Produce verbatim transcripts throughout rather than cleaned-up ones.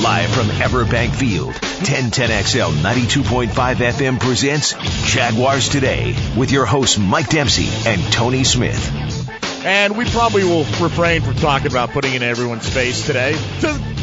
Live from Everbank Field, ten ten X L ninety-two point five F M presents Jaguars Today with your hosts Mike Dempsey and Tony Smith. And we probably will refrain from talking about putting in everyone's face today. To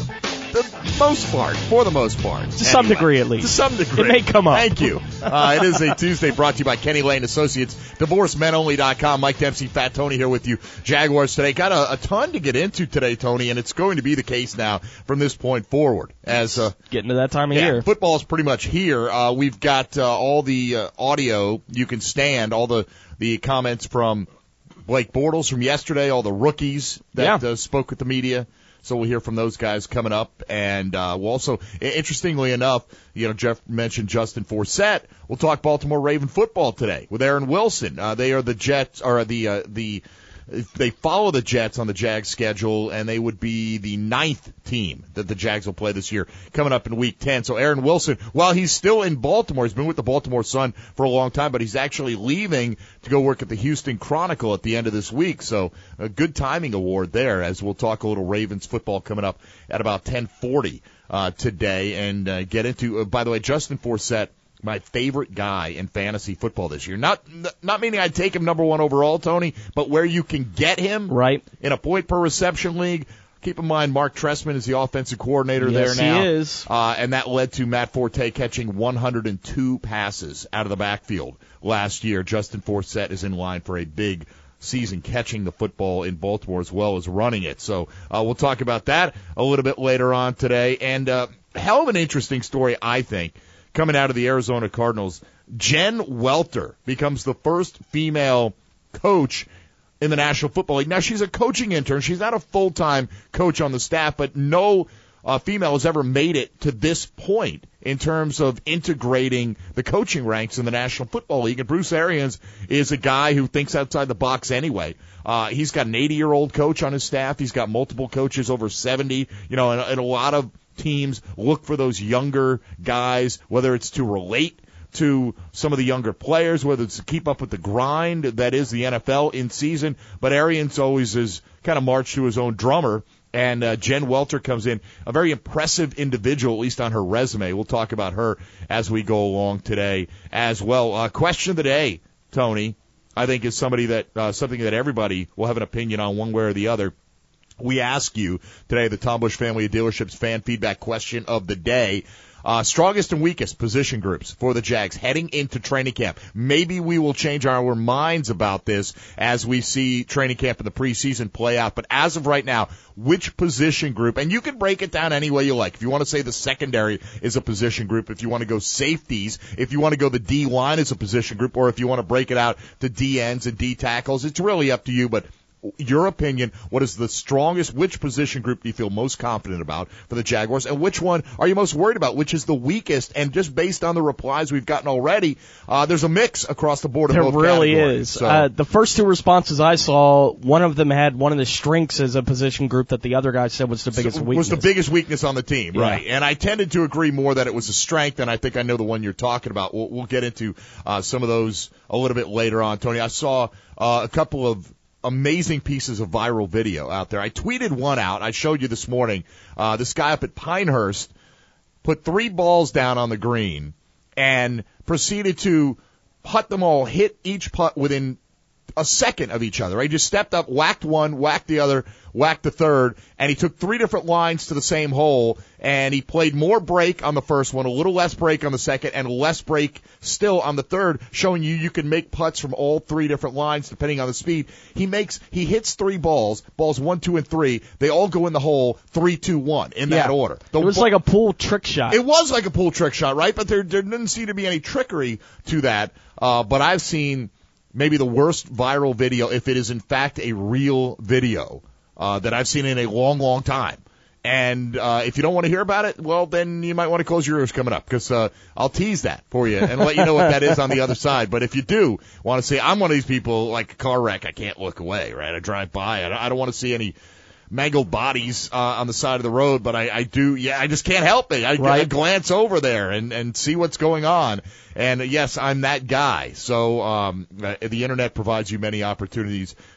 the most part, for the most part. To anyway, some degree, at least. To some degree. It may come up. Thank you. Uh, it is a Tuesday brought to you by Kenny Lane Associates, divorce men only dot com. Mike Dempsey, Fat Tony here with you. Jaguars Today. Got a, a ton to get into today, Tony, and it's going to be the case now from this point forward. As uh, Getting to that time of yeah, year. Football's pretty much here. Uh, we've got uh, all the uh, audio you can stand, all the, the comments from Blake Bortles from yesterday, all the rookies that yeah. uh, spoke with the media. So we'll hear from those guys coming up. And uh, we'll also, interestingly enough, you know, Jeff mentioned Justin Forsett. We'll talk Baltimore Raven football today with Aaron Wilson. Uh, they are the Jets, or the uh, the they follow the Jets on the Jags schedule, and they would be the ninth team that the Jags will play this year coming up in week ten. So Aaron Wilson, while he's still in Baltimore, he's been with the Baltimore Sun for a long time, but he's actually leaving to go work at the Houston Chronicle at the end of this week. So a good timing award there, as we'll talk a little Ravens football coming up at about ten forty uh, today and uh, get into, uh, by the way, Justin Forsett, my favorite guy in fantasy football this year. Not not meaning I'd take him number one overall, Tony, but where you can get him right in a point per reception league. Keep in mind, Mark Trestman is the offensive coordinator yes, there now. He is. Uh, and that led to Matt Forte catching one hundred two passes out of the backfield last year. Justin Forsett is in line for a big season catching the football in Baltimore as well as running it. So uh, we'll talk about that a little bit later on today. And uh, hell of an interesting story, I think, coming out of the Arizona Cardinals. Jen Welter becomes the first female coach in the National Football League. Now, she's a coaching intern. She's not a full-time coach on the staff, but no uh, female has ever made it to this point in terms of integrating the coaching ranks in the National Football League. And Bruce Arians is a guy who thinks outside the box anyway. Uh, he's got an eighty-year-old coach on his staff. He's got multiple coaches over seventy, you know, and, and a lot of teams look for those younger guys, whether it's to relate to some of the younger players, whether it's to keep up with the grind that is the N F L in season. But Arians always has kind of marched to his own drummer, and uh, Jen Welter comes in, a very impressive individual, at least on her resume. We'll talk about her as we go along today as well. Uh, question of the day, Tony, I think is somebody that uh, something that everybody will have an opinion on one way or the other. We ask you today, the Tom Bush Family of Dealerships fan feedback question of the day. Uh, strongest and weakest position groups for the Jags heading into training camp. Maybe we will change our minds about this as we see training camp and the preseason play out. But as of right now, which position group, and you can break it down any way you like. If you want to say the secondary is a position group, if you want to go safeties, if you want to go the D-line is a position group, or if you want to break it out to D-ends and D-tackles, it's really up to you. But your opinion, what is the strongest, which position group do you feel most confident about for the Jaguars, and which one are you most worried about, which is the weakest? And just based on the replies we've gotten already, uh, there's a mix across the board of there both really categories. is. So. Uh, the first two responses I saw, one of them had one of the strengths as a position group that the other guy said was the biggest so, weakness. Was the biggest weakness on the team, yeah. right? And I tended to agree more that it was a strength, and I think I know the one you're talking about. We'll, we'll get into uh, some of those a little bit later on, Tony. I saw uh, a couple of amazing pieces of viral video out there. I tweeted one out. I showed you this morning. Uh, this guy up at Pinehurst put three balls down on the green and proceeded to putt them all, hit each putt within a second of each other. He just stepped up, whacked one, whacked the other, whacked the third, and he took three different lines to the same hole, and he played more break on the first one, a little less break on the second, and less break still on the third, showing you you can make putts from all three different lines depending on the speed. He makes, he hits three balls, balls one, two, and three. They all go in the hole three, two, one in yeah. that order. The it was ball, like a pool trick shot. It was like a pool trick shot, right? But there, there didn't seem to be any trickery to that. Uh, but I've seen maybe the worst viral video, if it is in fact a real video, uh, that I've seen in a long, long time. And uh, if you don't want to hear about it, well, then you might want to close your ears coming up, because uh, I'll tease that for you and let you know what that is on the other side. But if you do want to see, I'm one of these people, like a car wreck, I can't look away, right? I drive by. I don't, I don't want to see any mangled bodies uh, on the side of the road, but I, I do, yeah, I just can't help it. I, right. I glance over there and, and see what's going on. And yes, I'm that guy. So um, the internet provides you many opportunities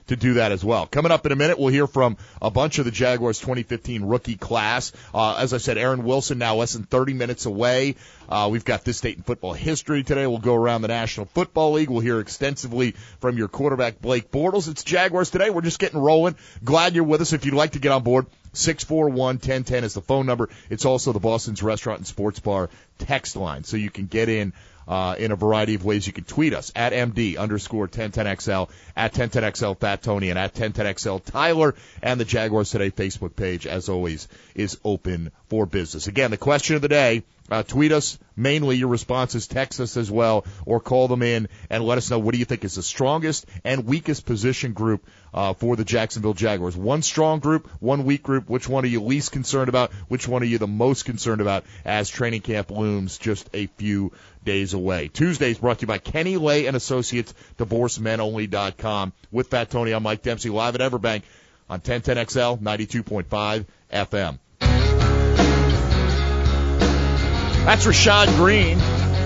to do that as well. Coming up in a minute, we'll hear from a bunch of the Jaguars twenty fifteen rookie class. Uh, as I said, Aaron Wilson now less than thirty minutes away. Uh, we've got This State in Football history today. We'll go around the National Football League. We'll hear extensively from your quarterback, Blake Bortles. It's Jaguars Today. We're just getting rolling. Glad you're with us. If you'd like to get on board, six four one, one oh one oh is the phone number. It's also the Boston's Restaurant and Sports Bar text line, so you can get in Uh, in a variety of ways. You can tweet us at M D underscore ten ten X L, at ten ten X L Fat Tony, and at ten ten X L Tyler. And the Jaguars Today Facebook page, as always, is open for business. Again, the question of the day, uh, tweet us mainly your responses, text us as well, or call them in and let us know what do you think is the strongest and weakest position group uh, for the Jacksonville Jaguars. One strong group, one weak group. Which one are you least concerned about? Which one are you the most concerned about as training camp looms just a few days away? Tuesday's brought to you by Kenny Lay and Associates, divorce men only dot com. With Fat Tony, I'm Mike Dempsey, live at Everbank on ten ten X L, ninety-two point five F M. That's Rashad Green.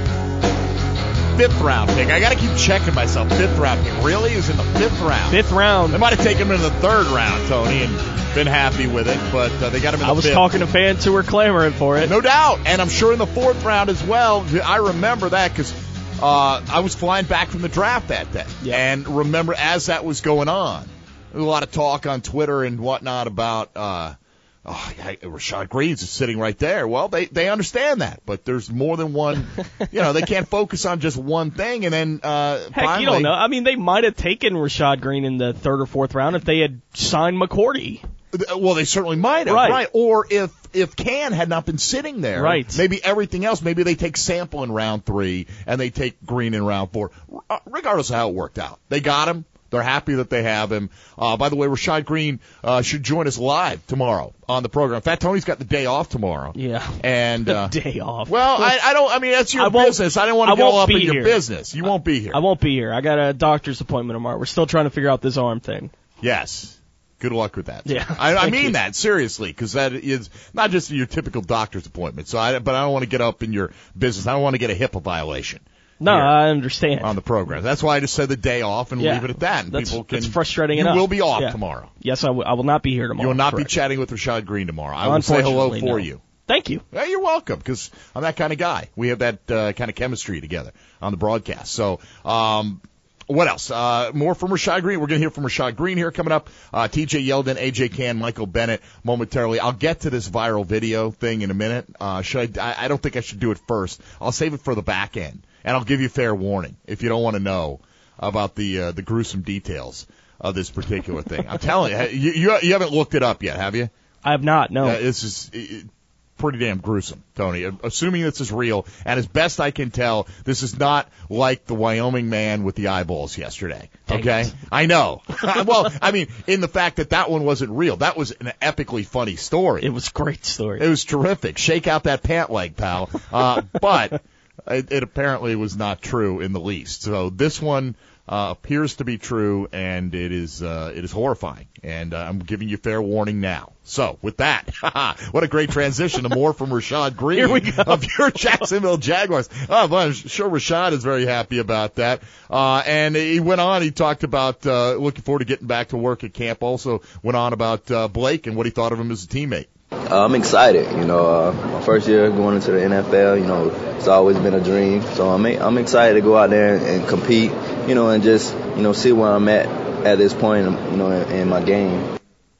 Fifth round pick. I got to keep checking myself. Fifth round pick. Really? He was in the fifth round. Fifth round. They might have taken him in the third round, Tony, and been happy with it, but uh, they got him in the I was fifth. talking to fans who were clamoring for it. No doubt. And I'm sure in the fourth round as well. I remember that because uh, I was flying back from the draft that day. Yeah. And remember, as that was going on, there was a lot of talk on Twitter and whatnot about uh, oh, yeah, Rashad Green's is sitting right there. Well, they, they understand that, but there's more than one. You know, they can't focus on just one thing. And then uh, Heck, finally, you don't know. I mean, they might have taken Rashad Green in the third or fourth round if they had signed McCourty. Well, they certainly might have, right. right? Or if if Can had not been sitting there, right? Maybe everything else. Maybe they take Sample in round three and they take Green in round four. Regardless of how it worked out, they got him. They're happy that they have him. Uh, by the way, Rashad Green uh, should join us live tomorrow on the program. Fat Tony's got the day off tomorrow. Yeah, and uh, day off. Well, I, I don't. I mean, that's your I business. I don't want to go up in your here. business. You won't be here. I won't be here. I got a doctor's appointment tomorrow. We're still trying to figure out this arm thing. Yes. Good luck with that. Yeah, I, I mean you. that seriously, because that is not just your typical doctor's appointment. So, I, but I don't want to get up in your business. I don't want to get a HIPAA violation. No, I understand. On the program. That's why I just said the day off and yeah, leave it at that. And that's, people can. That's frustrating you enough. You will be off yeah. tomorrow. Yes, I, w- I will not be here tomorrow. You will not Correct. be chatting with Rashad Green tomorrow. I will say hello for no. you. Thank you. Yeah, you're welcome, because I'm that kind of guy. We have that uh, kind of chemistry together on the broadcast. So, um, what else? Uh, more from Rashad Green. We're going to hear from Rashad Green here coming up. Uh, T J Yeldon, A J Can, Michael Bennett momentarily. I'll get to this viral video thing in a minute. Uh, should I, I, I don't think I should do it first. I'll save it for the back end, and I'll give you fair warning if you don't want to know about the uh, the gruesome details of this particular thing. I'm telling you, you, you, you haven't looked it up yet, have you? I have not, no. Uh, this is it, pretty damn gruesome, Tony. Assuming this is real, and as best I can tell, this is not like the Wyoming man with the eyeballs yesterday. Dang okay? it. I know. Well, I mean, in the fact that that one wasn't real. That was an epically funny story. It was a great story. It was terrific. Shake out that pant leg, pal. Uh, but it, it apparently was not true in the least. So this one uh, appears to be true, and it is uh, it is horrifying. And uh, I'm giving you fair warning now. So with that, what a great transition to more from Rashad Green Here we go. of your Jacksonville Jaguars. Oh, well, I'm sure Rashad is very happy about that. Uh, and he went on. He talked about uh, looking forward to getting back to work at camp. Also went on about uh, Blake and what he thought of him as a teammate. Uh, I'm excited. You know, uh, my first year going into the N F L, you know, it's always been a dream. So I'm I'm excited to go out there and, and compete, you know, and just, you know, see where I'm at at this point, you know, in, in my game.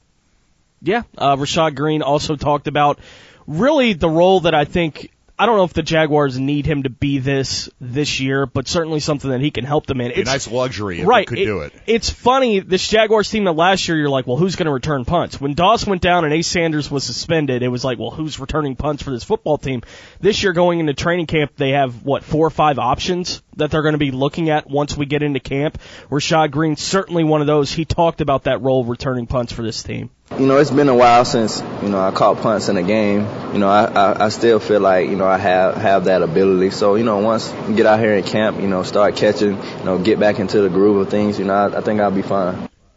Yeah, uh, Rashad Green also talked about really the role that I think, I don't know if the Jaguars need him to be this this year, but certainly something that he can help them in. It's a nice luxury if right, he could it, do it. It's funny, this Jaguars team that last year, you're like, well, who's going to return punts? When Doss went down and Ace Sanders was suspended, it was like, well, who's returning punts for this football team? This year going into training camp, they have, what, four or five options that they're going to be looking at once we get into camp. Rashad Green's certainly one of those. He talked about that role returning punts for this team. You know, it's been a while since, you know, I caught punts in a game. You know, I, I, I still feel like, you know, I have, have that ability. So, you know, once we get out here in camp, you know, start catching, you know, get back into the groove of things, you know, I, I think I'll be fine.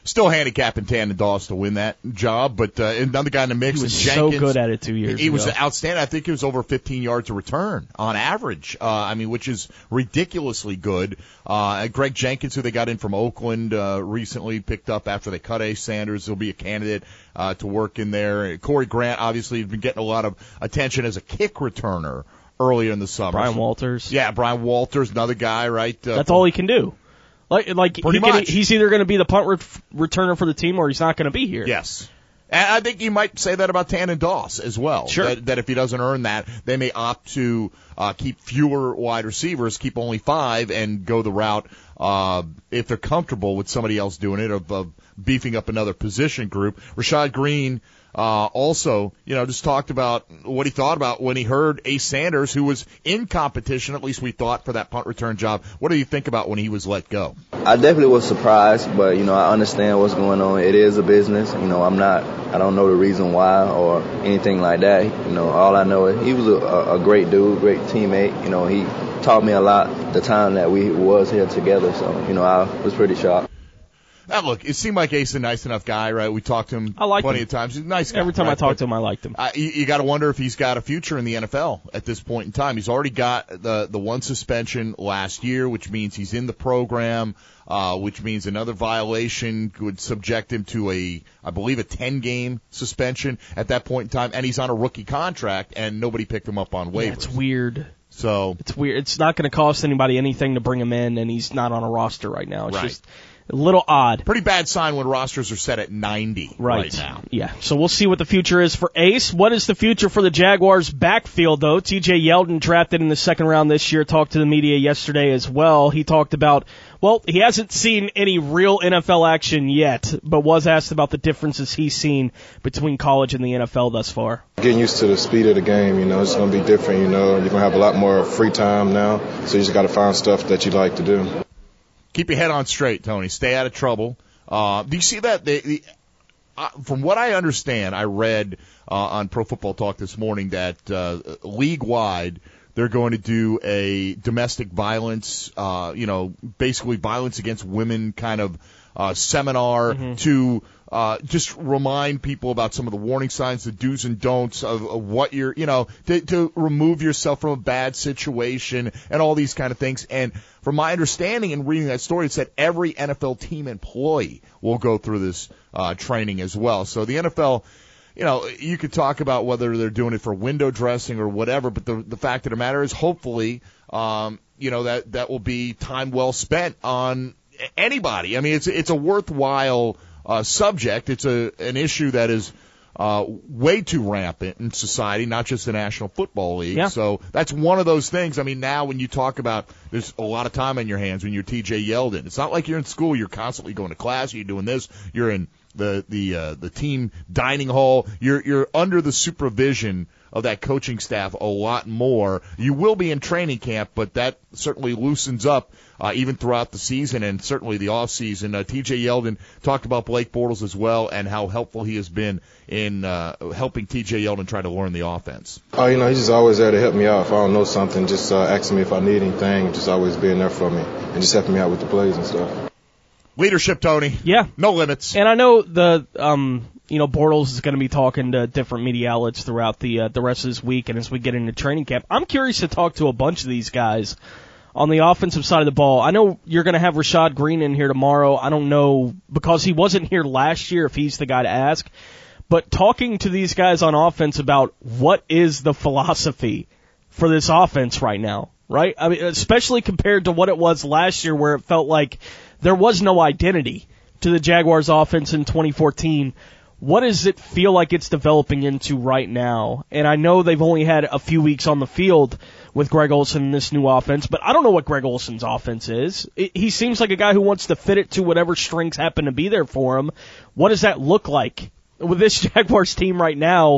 Still handicapping Tannen Doss to win that job, but uh, another guy in the mix He was is Jenkins. so good at it two years He ago. was outstanding. I think it was over fifteen yards a return on average. Uh, I mean, which is ridiculously good. Uh, Greg Jenkins, who they got in from Oakland uh, recently, picked up after they cut Ace Sanders. He'll be a candidate uh, to work in there. Corey Grant, obviously, has been getting a lot of attention as a kick returner earlier in the summer. Brian Walters. Yeah, Brian Walters, another guy, right? Uh, That's all he can do. Like, like Pretty he can, much. he's either going to be the punt re- returner for the team or he's not going to be here. Yes. And I think you might say that about Tannen Doss as well. Sure. That, that if he doesn't earn that, they may opt to uh, keep fewer wide receivers, keep only five, and go the route, uh, if they're comfortable with somebody else doing it, of, of beefing up another position group. Rashad Green uh, also, you know, just talked about what he thought about when he heard Ace Sanders, who was in competition, at least we thought, for that punt return job. What do you think about when he was let go? I definitely was surprised, but, you know, I understand what's going on. It is a business. You know, I'm not, I don't know the reason why or anything like that. You know, all I know is he was a, a great dude, great teammate. You know, he taught me a lot the time that we was here together. So, you know, I was pretty shocked. Now, look, it seemed like Ace is a nice enough guy, right? We talked to him I liked plenty him. of times. He's a nice guy. Every time right? I talked But, to him, I liked him. Uh, you you got to wonder if he's got a future in the N F L at this point in time. He's already got the the one suspension last year, which means he's in the program, uh, which means another violation would subject him to a, I believe, a ten-game suspension at that point in time, and he's on a rookie contract, and nobody picked him up on waivers. Yeah, it's weird. So It's weird. It's not going to cost anybody anything to bring him in, and he's not on a roster right now. It's Right. just a little odd. pretty bad sign when rosters are set at ninety right, Right. now. Yeah. So we'll see what the future is for Ace. What is the future for the Jaguars backfield, though? T J Yeldon, drafted in the second round this year, talked to the media yesterday as well. He talked about, well, he hasn't seen any real N F L action yet, but was asked about the differences he's seen between college and the N F L thus far. Getting used to the speed of the game, you know, it's going to be different, you know. You're going to have a lot more free time now, so you just got to find stuff that you like to do. Keep your head on straight, Tony. Stay out of trouble. Uh, do you see that? They, the, uh, from what I understand, I read uh, on Pro Football Talk this morning that uh, league-wide they're going to do a domestic violence, uh, you know, basically violence against women kind of uh, seminar mm-hmm. to uh, just remind people about some of the warning signs, the do's and don'ts of, of what you're, you know, to, to remove yourself from a bad situation and all these kind of things. And from my understanding and reading that story, it said every N F L team employee will go through this uh, training as well. So the N F L, you know, you could talk about whether they're doing it for window dressing or whatever, but the the fact of the matter is, hopefully, um, you know, that that will be time well spent on anybody. I mean, it's it's a worthwhile uh, subject. It's a an issue that is uh, way too rampant in society, not just the National Football League. Yeah. So that's one of those things. I mean, now when you talk about, there's a lot of time on your hands when you're T J Yeldon. It's not like you're in school. You're constantly going to class. You're doing this. You're in the the uh, the team dining hall. You're you're under the supervision of that coaching staff a lot more. You will be in training camp, but that certainly loosens up uh, even throughout the season and certainly the off season. Uh, T J Yeldon talked about Blake Bortles as well and how helpful he has been in uh, helping T J Yeldon try to learn the offense. Oh, you know, he's just always there to help me out. If I don't know something, just uh, asking me if I need anything, just always being there for me and just helping me out with the plays and stuff. Leadership, Tony. Yeah. No limits. And I know the, um, you know, Bortles is going to be talking to different media outlets throughout the uh, the rest of this week and as we get into training camp. I'm curious to talk to a bunch of these guys on the offensive side of the ball. I know you're going to have Rashad Green in here tomorrow. I don't know, because he wasn't here last year, if he's the guy to ask. But talking to these guys on offense about what is the philosophy for this offense right now, right? I mean, especially compared to what it was last year where it felt like there was no identity to the Jaguars offense in twenty fourteen. What does it feel like it's developing into right now? And I know they've only had a few weeks on the field with Greg Olsen in this new offense, but I don't know what Greg Olsen's offense is. It, he seems like a guy who wants to fit it to whatever strings happen to be there for him. What does that look like? With this Jaguars team right now,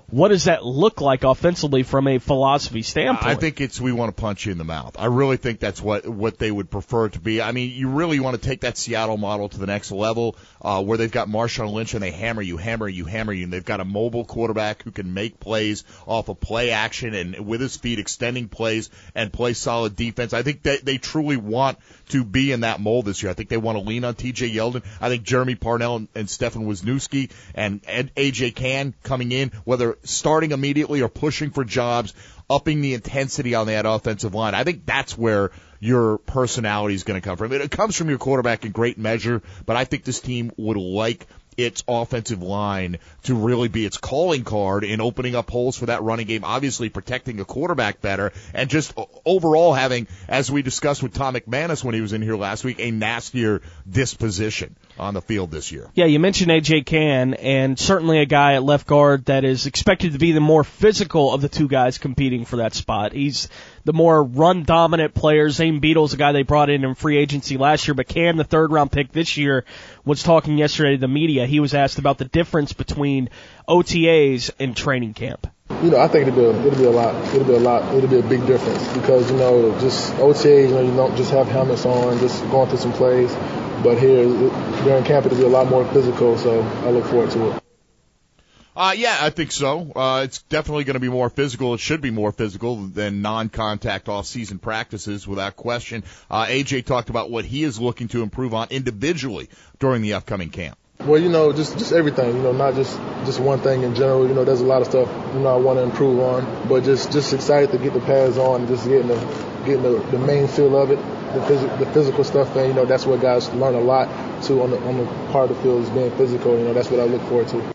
what does that look like offensively from a philosophy standpoint? I think it's we want to punch you in the mouth. I really think that's what what they would prefer it to be. I mean, you really want to take that Seattle model to the next level, uh, where they've got Marshawn Lynch and they hammer you, hammer you, hammer you, and they've got a mobile quarterback who can make plays off of play action and with his feet extending plays and play solid defense. I think they, they truly want to be in that mold this year. I think they want to lean on T J Yeldon. I think Jeremy Parnell and, and Stefan Wisniewski and Ed, A J Cann coming in, whether starting immediately or pushing for jobs, upping the intensity on that offensive line. I think that's where your personality is going to come from. It comes from your quarterback in great measure, but I think this team would like its offensive line to really be its calling card in opening up holes for that running game, obviously protecting a quarterback better, and just overall having, as we discussed with Tom McManus when he was in here last week, a nastier disposition on the field this year. Yeah, you mentioned A J Cann, and certainly a guy at left guard that is expected to be the more physical of the two guys competing for that spot. He's the more run-dominant player. Zane Beadle's a guy they brought in in free agency last year, but Cann, the third-round pick this year, was talking yesterday to the media. He was asked about the difference between O T As and training camp. You know, I think it'll be, it'll be a lot. It'll be a lot. It'll be a big difference because, you know, just O T As, you know, you don't just have helmets on, just going through some plays. But here, during camp, it'll be a lot more physical, so I look forward to it. Uh, yeah, I think so. Uh, it's definitely going to be more physical. It should be more physical than non-contact off-season practices, without question. Uh, A J talked about what he is looking to improve on individually during the upcoming camp. Well, you know, just, just everything, you know, not just, just one thing in general. You know, there's a lot of stuff, you know, I want to improve on, but just, just excited to get the pads on and just getting the, getting the, the main feel of it, the, phys- the physical stuff. And, you know, that's what guys learn a lot, too, on the, on the part of the field is being physical. You know, that's what I look forward to.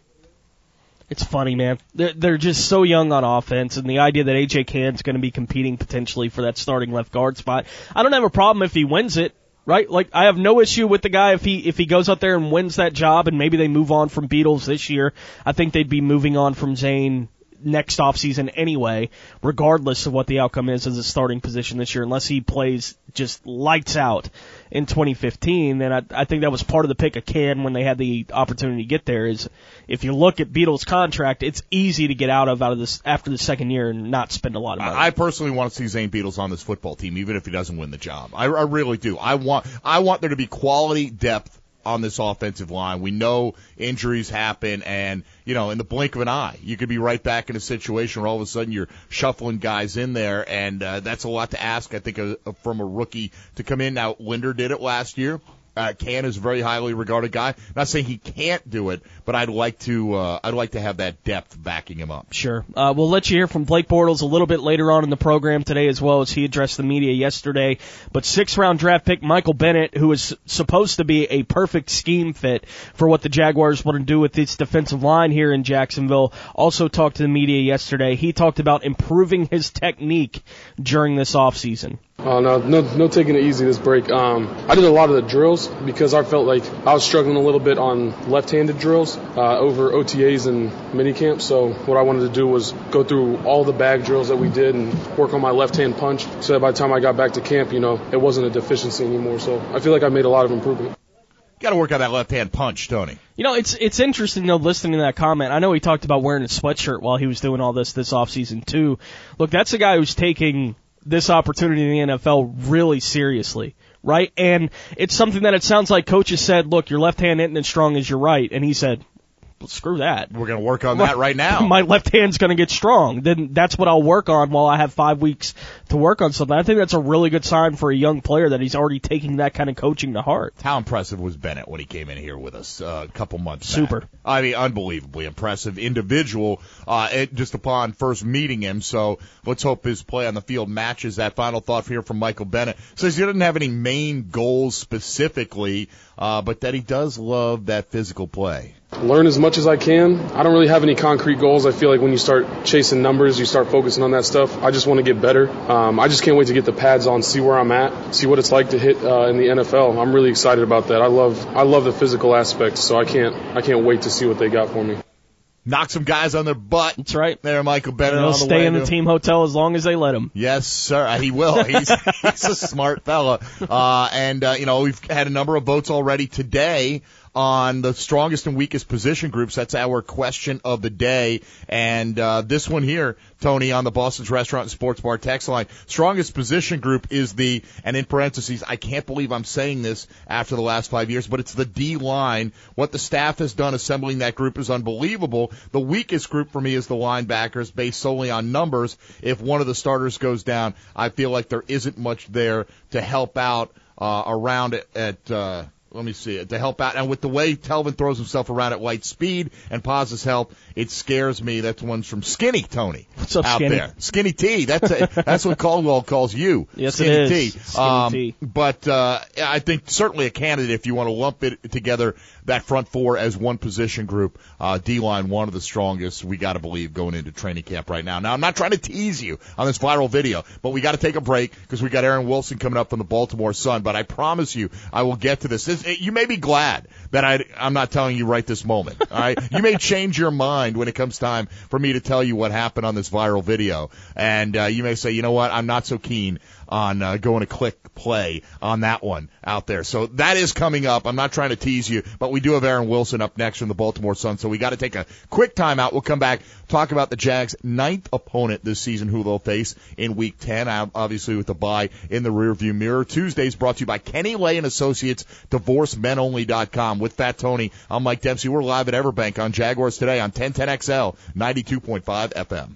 It's funny, man. They're, they're just so young on offense, and the idea that A J Cann's going to be competing potentially for that starting left guard spot, I don't have a problem if he wins it, right? Like, I have no issue with the guy if he if he goes out there and wins that job, and maybe they move on from Beatles this year. I think they'd be moving on from Zane next offseason anyway, regardless of what the outcome is as a starting position this year, unless he plays just lights out in twenty fifteen. Then I, I think that was part of the pick of Cann when they had the opportunity to get there. Is if you look at Beatles' contract, it's easy to get out of out of this after the second year and not spend a lot of money. I personally want to see Zane Beatles on this football team, even if he doesn't win the job. I, I really do. I want I want there to be quality depth on this offensive line. We know injuries happen, and, you know, in the blink of an eye, you could be right back in a situation where all of a sudden you're shuffling guys in there, and uh, that's a lot to ask, I think, uh, from a rookie to come in. Now, Linder did it last year. Uh, Cann is a very highly regarded guy. Not saying he can't do it, but I'd like to uh, I'd like to have that depth backing him up. Sure. Uh, we'll let you hear from Blake Bortles a little bit later on in the program today, as well as he addressed the media yesterday. But sixth-round draft pick Michael Bennett, who is supposed to be a perfect scheme fit for what the Jaguars want to do with its defensive line here in Jacksonville, also talked to the media yesterday. He talked about improving his technique during this offseason. Oh, no, no, no taking it easy this break. Um, I did a lot of the drills because I felt like I was struggling a little bit on left-handed drills uh, over O T As and minicamp. So what I wanted to do was go through all the bag drills that we did and work on my left-hand punch so that by the time I got back to camp, you know, it wasn't a deficiency anymore. So I feel like I made a lot of improvement. Got to work on that left-hand punch, Tony. You know, it's it's interesting, though, listening to that comment. I know he talked about wearing a sweatshirt while he was doing all this this offseason, too. Look, that's a guy who's taking this opportunity in the N F L really seriously, right? And it's something that it sounds like coaches said, look, your left hand isn't as strong as your right. And he said, well, screw that. We're going to work on that right now. My left hand's going to get strong. Then that's what I'll work on while I have five weeks to work on something. I think that's a really good sign for a young player that he's already taking that kind of coaching to heart. How impressive was Bennett when he came in here with us uh, a couple months back? Super. I mean, unbelievably impressive individual uh, it, just upon first meeting him. So let's hope his play on the field matches that. Final thought here from Michael Bennett. Says he doesn't have any main goals specifically, uh, but that he does love that physical play. Learn as much as I can. I don't really have any concrete goals. I feel like when you start chasing numbers, you start focusing on that stuff. I just want to get better. Um, I just can't wait to get the pads on, see where I'm at, see what it's like to hit uh, in the N F L. I'm really excited about that. I love I love the physical aspects, so I can't I can't wait to see what they got for me. Knock some guys on their butt. That's right. There, Michael Bennett. He'll on the stay way in the to... team hotel as long as they let him. Yes, sir. He will. He's he's a smart fella. Uh, and, uh, you know, we've had a number of votes already today on the strongest and weakest position groups. That's our question of the day. And uh, this one here, Tony, on the Boston's Restaurant and Sports Bar text line, strongest position group is the, and in parentheses, I can't believe I'm saying this after the last five years, but it's the D-line. What the staff has done assembling that group is unbelievable. The weakest group for me is the linebackers, based solely on numbers. If one of the starters goes down, I feel like there isn't much there to help out uh, around it at uh, let me see, to help out. And with the way Telvin throws himself around at light speed and Paz's help, it scares me. That's one's from Skinny Tony. What's up, out Skinny? there. Skinny T. That's a, that's what Caldwell calls you. Yes, Skinny it is. T. Skinny Um, T. But uh, I think certainly a candidate if you want to lump it together, that front four as one position group. Uh, D-line, one of the strongest, we got to believe, going into training camp right now. Now, I'm not trying to tease you on this viral video, but we got to take a break because we got Aaron Wilson coming up from the Baltimore Sun. But I promise you, I will get to this. this you may be glad that I, I'm not telling you right this moment. All right, you may change your mind when it comes time for me to tell you what happened on this viral video, and uh, you may say, you know what, I'm not so keen on uh, going to click play on that one out there. So that is coming up. I'm not trying to tease you, but we do have Aaron Wilson up next from the Baltimore Sun, so we got to take a quick time out. We'll come back, talk about the Jags' ninth opponent this season who they'll face in Week ten, obviously with the bye in the rearview mirror. Tuesdays brought to you by Kenny Lay and Associates, divorce men only dot com. With Fat Tony, I'm Mike Dempsey. We're live at Everbank on Jaguars Today on ten ten X L, ninety-two point five F M.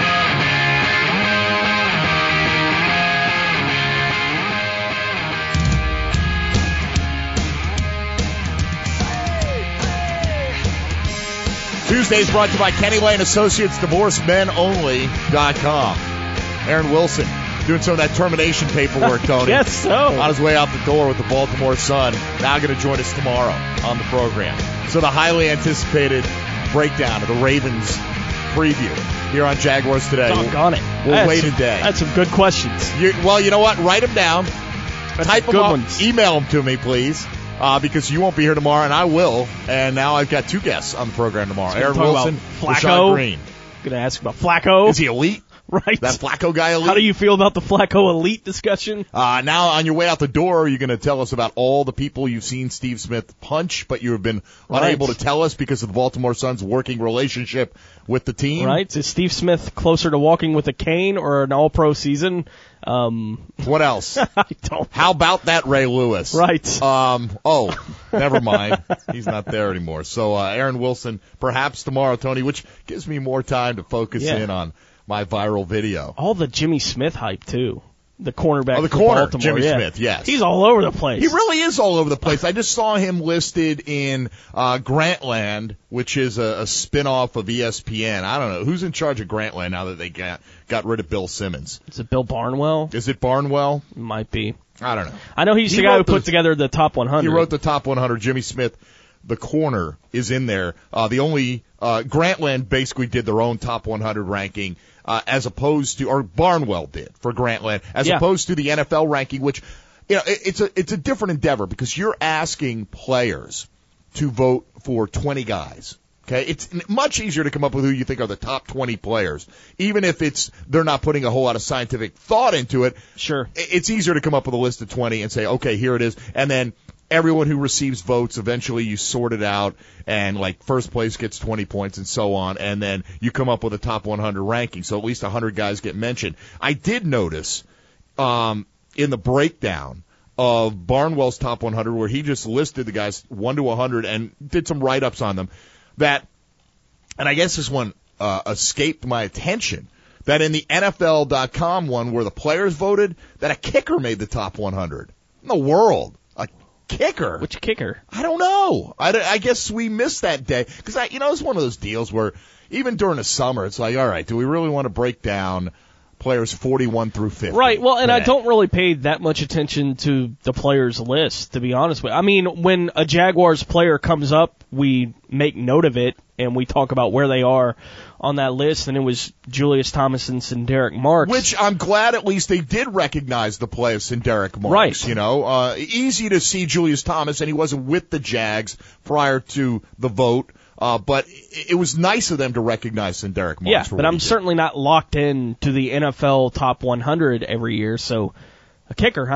Tuesdays brought to you by Kenny Lane Associates, divorce men only dot com. Aaron Wilson doing some of that termination paperwork, Tony. Yes, so. On his way out the door with the Baltimore Sun. Now going to join us tomorrow on the program. So the highly anticipated breakdown of the Ravens preview here on Jaguars Today. Doggone it. We'll That's wait a some- day. That's some good questions. You, well, you know what? Write them down. That's Type them good up. ones. Email them to me, please. Uh, because you won't be here tomorrow, and I will. And now I've got two guests on the program tomorrow. So we're Aaron talking Wilson, about Rashad Flacco. Green. Going to ask about Flacco. Is he elite? Right. That Flacco guy elite? How do you feel about the Flacco elite discussion? Uh, now, on your way out the door, you're going to tell us about all the people you've seen Steve Smith punch, but you have been Right. unable to tell us because of the Baltimore Sun's working relationship with the team. Right. Is Steve Smith closer to walking with a cane or an all-pro season? Um, What else? I don't. How about that Ray Lewis? Right. Um. Oh, never mind. He's not there anymore. So uh, Aaron Wilson, perhaps tomorrow, Tony, which gives me more time to focus Yeah. in on my viral video. All the Jimmy Smith hype, too. The cornerback Oh, the for corner, Baltimore. Jimmy yeah. Smith, yes. He's all over the place. He really is all over the place. I just saw him listed in uh, Grantland, which is a, a spin-off of E S P N. I don't know. Who's in charge of Grantland now that they got, got rid of Bill Simmons? Is it Bill Barnwell? Is it Barnwell? Might be. I don't know. I know he's He the guy who wrote the- put together the top one hundred. He wrote the top one hundred. Jimmy Smith, the corner, is in there. Uh, the only uh, Grantland basically did their own top one hundred ranking, uh, as opposed to, or Barnwell did for Grantland, as Yeah. opposed to the N F L ranking, which, you know, it, it's a it's a different endeavor because you're asking players to vote for twenty guys. Okay, it's much easier to come up with who you think are the top twenty players, even if it's they're not putting a whole lot of scientific thought into it. Sure. It's easier to come up with a list of twenty and say, okay, here it is, and then everyone who receives votes, eventually you sort it out, and like first place gets twenty points and so on, and then you come up with a top one hundred ranking, so at least one hundred guys get mentioned. I did notice um, in the breakdown of Barnwell's top one hundred, where he just listed the guys one to one hundred and did some write-ups on them, that, and I guess this one uh, escaped my attention, that in the N F L dot com one where the players voted, that a kicker made the top one hundred. In the world. A kicker. Which kicker? I don't know. I, don't- I guess we missed that day. Because, I, you know, it's one of those deals where even during the summer, it's like, all right, do we really want to break down players forty-one through fifty? Right. Well, and I today? don't really pay that much attention to the players' list, to be honest with you. I mean, when a Jaguars player comes up, we make note of it, and we talk about where they are on that list, and it was Julius Thomas and Derek Marks. Which I'm glad at least they did recognize the play of Derek Marks. Right. You know, uh, easy to see Julius Thomas, and he wasn't with the Jags prior to the vote. Uh, but it, it was nice of them to recognize Derek Marks. Yeah, for but what I'm he did. certainly not locked in to the N F L top one hundred every year, so a kicker, huh?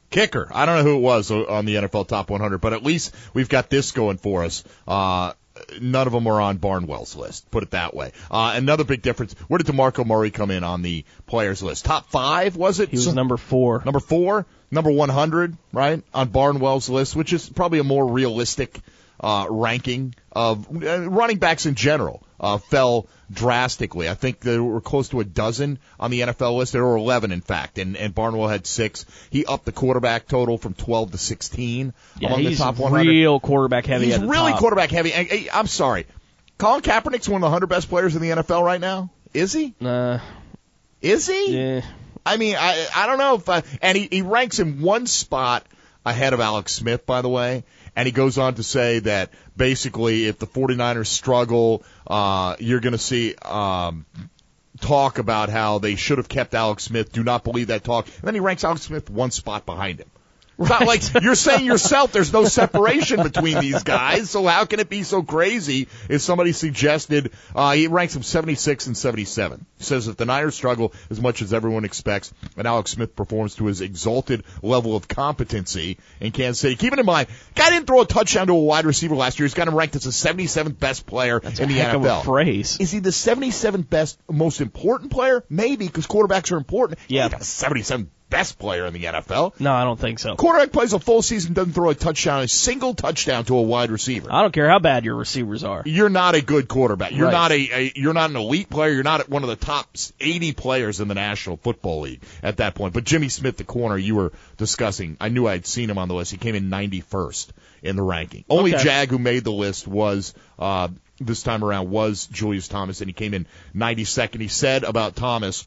Kicker. I don't know who it was on the N F L Top one hundred, but at least we've got this going for us. Uh, none of them are on Barnwell's list, put it that way. Uh, another big difference, where did DeMarco Murray come in on the players list? Top five, was it? He was so, number four. Number four? Number one hundred, right, on Barnwell's list, which is probably a more realistic uh, ranking of uh, running backs in general. Uh, fell drastically. I think there were close to a dozen on the N F L list. There were eleven, in fact, and, and Barnwell had six. He upped the quarterback total from twelve to sixteen yeah, among the top one hundred. He's real quarterback heavy He's at the really top. quarterback heavy. I, I, I'm sorry. Colin Kaepernick's one of the one hundred best players in the N F L right now. Is he? Uh, Is he? Yeah. I mean, I I don't know if I, and he, he ranks in one spot ahead of Alex Smith, by the way. And he goes on to say that basically if the 49ers struggle, uh, you're going to see um, talk about how they should have kept Alex Smith. Do not believe that talk. And then he ranks Alex Smith one spot behind him. It's not like you're saying yourself there's no separation between these guys, so how can it be so crazy if somebody suggested uh, he ranks them seventy-six and seventy-seven. He says if the Niners struggle as much as everyone expects and Alex Smith performs to his exalted level of competency in Kansas City. Keep it in mind, guy didn't throw a touchdown to a wide receiver last year. He's got him ranked as the seventy-seventh best player That's in a the heck N F L. Of a phrase. Is he the seventy-seventh best, most important player? Maybe, because quarterbacks are important. Yeah. He's not the seventy-seventh best player in the N F L. No, I don't think so. Quarterback plays a full season, doesn't throw a touchdown, a single touchdown to a wide receiver. I don't care how bad your receivers are. You're not a good quarterback. You're Right. not a, a you're not an elite player. You're not one of the top eighty players in the National Football League at that point. But Jimmy Smith, the corner you were discussing, I knew I had seen him on the list. He came in ninety-first in the ranking. Only Okay. Jag who made the list was uh, this time around was Julius Thomas, and he came in ninety-second. He said about Thomas,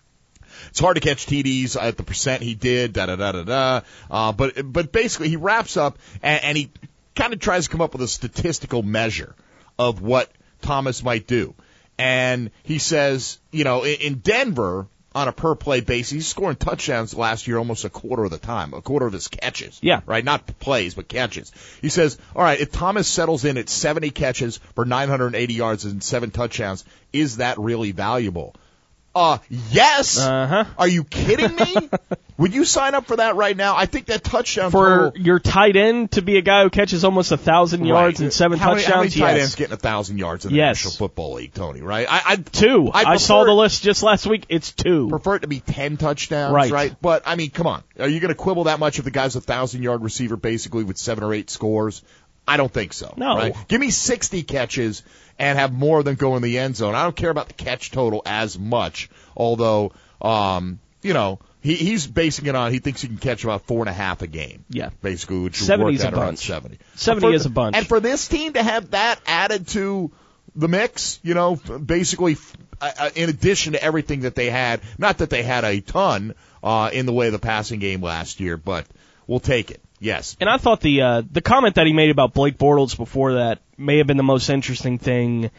it's hard to catch T Ds at the percent he did, da da da da da. Uh, but but basically he wraps up and, and he kind of tries to come up with a statistical measure of what Thomas might do. And he says, you know, in, in Denver, on a per play basis, he's scoring touchdowns last year almost a quarter of the time, a quarter of his catches. Yeah. Right? Not plays, but catches. He says, all right, if Thomas settles in at seventy catches for nine hundred eighty yards and seven touchdowns, is that really valuable? Uh, yes. Uh-huh. Are you kidding me? Would you sign up for that right now? I think that touchdown For total, your tight end to be a guy who catches almost a thousand yards right. and seven how touchdowns, many, how many tight yes. ends getting a thousand yards in the Yes. National Football League, Tony? Right? I, I Two. I, I saw prefer- the list just last week. It's two. Prefer it to be ten touchdowns, Right. right? But I mean, come on, are you going to quibble that much if the guy's a thousand yard receiver, basically with seven or eight scores? I don't think so. No. Right? Give me sixty catches and have more than go in the end zone. I don't care about the catch total as much, although, um, you know, he, he's basing it on he thinks he can catch about four and a half a game. Yeah. Basically, which would seventy's work out a around bunch. seventy. seventy For- is a bunch. And for this team to have that added to the mix, you know, basically uh, in addition to everything that they had, not that they had a ton uh, in the way of the passing game last year, but we'll take it. Yes. And I thought the uh, the comment that he made about Blake Bortles before that may have been the most interesting thing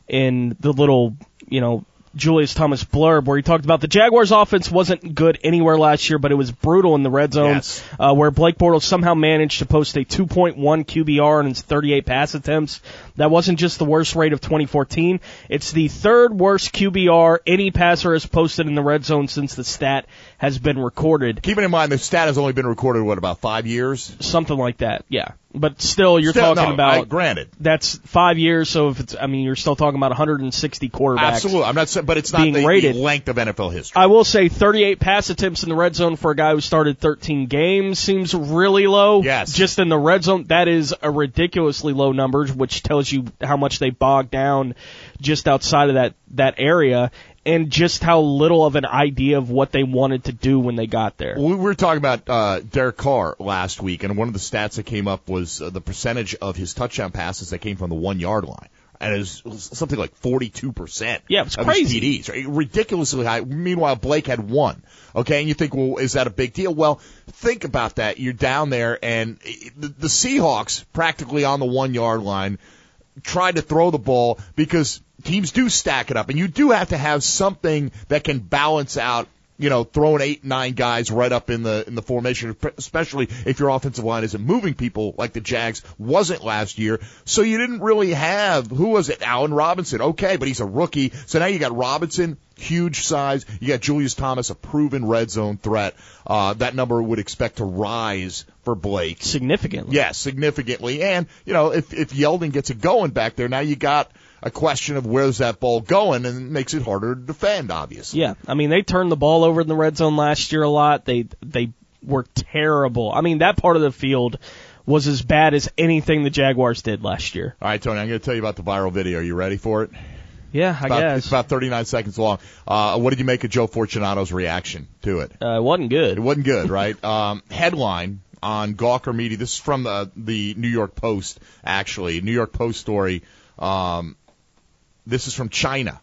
in the little, you know, Julius Thomas blurb where he talked about the Jaguars' offense wasn't good anywhere last year, but it was brutal in the red zone, Yes. uh, where Blake Bortles somehow managed to post a two point one Q B R on his thirty-eight pass attempts. That wasn't just the worst rate of twenty fourteen. It's the third worst Q B R any passer has posted in the red zone since the stat has been recorded. Keeping in mind the stat has only been recorded, what, about five years? Something like that, yeah. But still, you're Still, talking no, about I, granted. that's five years. So if it's, I mean, you're still talking about one hundred sixty quarterbacks. Absolutely. I'm not saying, but it's not being the, rated. the length of N F L history. I will say thirty-eight pass attempts in the red zone for a guy who started thirteen games seems really low. Yes. Just in the red zone, that is a ridiculously low number, which tells you how much they bogged down just outside of that, that area. And just how little of an idea of what they wanted to do when they got there. We were talking about uh, Derek Carr last week, and one of the stats that came up was uh, the percentage of his touchdown passes that came from the one-yard line. And it was, it was something like forty-two percent Yeah, it's of crazy. his T Ds. Right? Ridiculously high. Meanwhile, Blake had one. Okay, and you think, well, is that a big deal? Well, think about that. You're down there, and the, the Seahawks, practically on the one-yard line, tried to throw the ball because teams do stack it up, and you do have to have something that can balance out, you know, throwing eight, nine guys right up in the in the formation, especially if your offensive line isn't moving people like the Jags wasn't last year. So you didn't really have, who was it? Allen Robinson. Okay, but he's a rookie. So now you got Robinson, huge size. You got Julius Thomas, a proven red zone threat. Uh, that number would expect to rise for Blake. Significantly. Yes, significantly. And, you know, if, if Yeldon gets it going back there, now you got a question of where's that ball going, and it makes it harder to defend, obviously. Yeah, I mean, they turned the ball over in the red zone last year a lot. They they were terrible. I mean, that part of the field was as bad as anything the Jaguars did last year. All right, Tony, I'm going to tell you about the viral video. Are you ready for it? Yeah, it's I about, guess. It's about thirty-nine seconds long. Uh, what did you make of Joe Fortunato's reaction to it? Uh, it wasn't good. It wasn't good, right? um, headline on Gawker Media. This is from the, the New York Post, actually. New York Post story. Um, this is from China.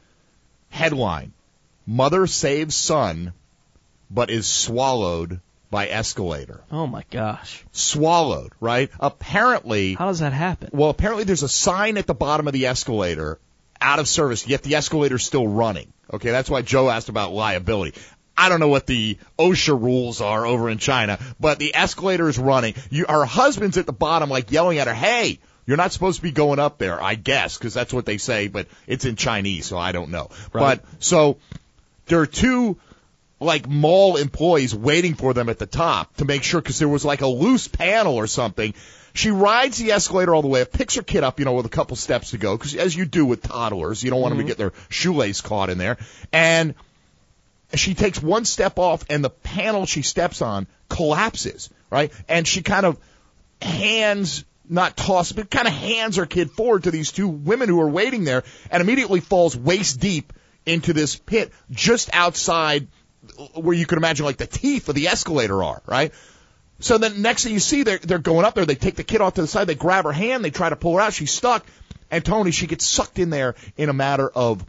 Headline: Mother saves son, but is swallowed by escalator. Oh, my gosh. Swallowed, right? Apparently. How does that happen? Well, apparently there's a sign at the bottom of the escalator, out of service, yet the escalator's still running. Okay, that's why Joe asked about liability. I don't know what the OSHA rules are over in China, but the escalator is running. You, her husband's at the bottom, like yelling at her, hey, you're not supposed to be going up there, I guess, because that's what they say, but it's in Chinese, so I don't know. Right. But, so, there are two, like, mall employees waiting for them at the top to make sure, because there was, like, a loose panel or something. She rides the escalator all the way up, picks her kid up, you know, with a couple steps to go, because as you do with toddlers, you don't want mm-hmm. them to get their shoelace caught in there. And she takes one step off, and the panel she steps on collapses, right? And she kind of hands, not tosses, but kind of hands her kid forward to these two women who are waiting there, and immediately falls waist deep into this pit just outside where you could imagine, like, the teeth of the escalator are, right? So then next thing you see, they're, they're going up there. They take the kid off to the side. They grab her hand. They try to pull her out. She's stuck. And, Tony, she gets sucked in there in a matter of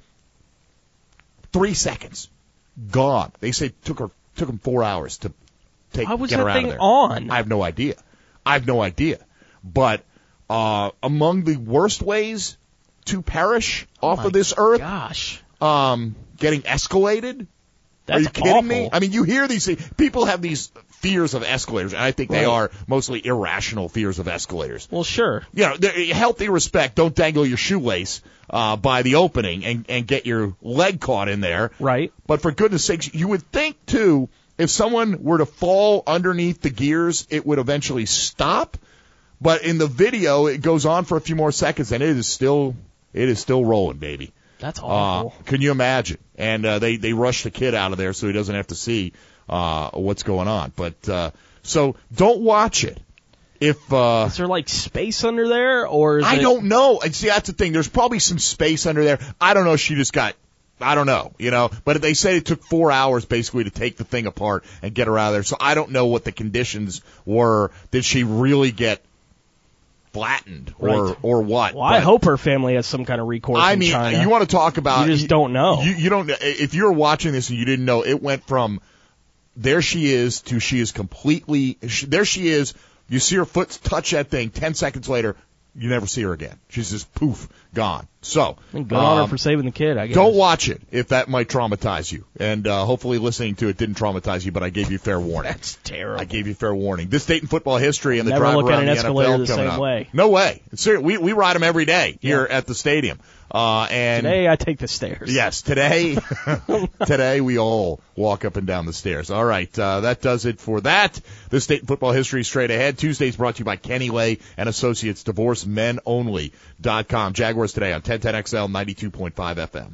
three seconds. Gone. They say it took her took them four hours to take Why was get that her out thing of there. on? I have no idea. I have no idea. But uh, among the worst ways to perish oh off of this earth, gosh, um, getting escalated. That's Are you kidding awful. me? I mean, you hear these things. People have these fears of escalators, and I think they right. are mostly irrational fears of escalators. Well, sure. You know, healthy respect. Don't dangle your shoelace uh, by the opening and, and get your leg caught in there. Right. But for goodness sakes, you would think, too, if someone were to fall underneath the gears, it would eventually stop. But in the video, it goes on for a few more seconds, and it is still it is still rolling, baby. That's awful. Uh, can you imagine? And uh, they, they rush the kid out of there so he doesn't have to see uh, what's going on. But uh, so don't watch it. If uh, is there like space under there, or is I it... don't know. And see, that's the thing. There's probably some space under there. I don't know. She just got. I don't know. You know. But they said it took four hours basically to take the thing apart and get her out of there. So I don't know what the conditions were. Did she really get flattened or right. or what? Well, I but, hope her family has some kind of recourse I in mean, China. you want to talk about? You just you, don't know. You, you don't. If you're watching this and you didn't know, it went from there she is to she is completely. There she is. You see her foot touch that thing. Ten seconds later, you never see her again. She's just poof, gone. So good on her um, for saving the kid, I guess. Don't watch it if that might traumatize you. And uh, hopefully listening to it didn't traumatize you, but I gave you fair warning. That's terrible. I gave you fair warning. This Dayton football history and the Never drive look at around an the escalator N F L the coming same up. way. No way. Seriously, we we ride them every day here yeah. at the stadium. Uh, and today I take the stairs. Yes, today, today we all walk up and down the stairs. All right, uh, that does it for that. This Dayton football history straight ahead. Tuesday's brought to you by Kenny Lay and Associates, divorce men only dot com. Jaguars today on ten ten X L ninety-two point five F M.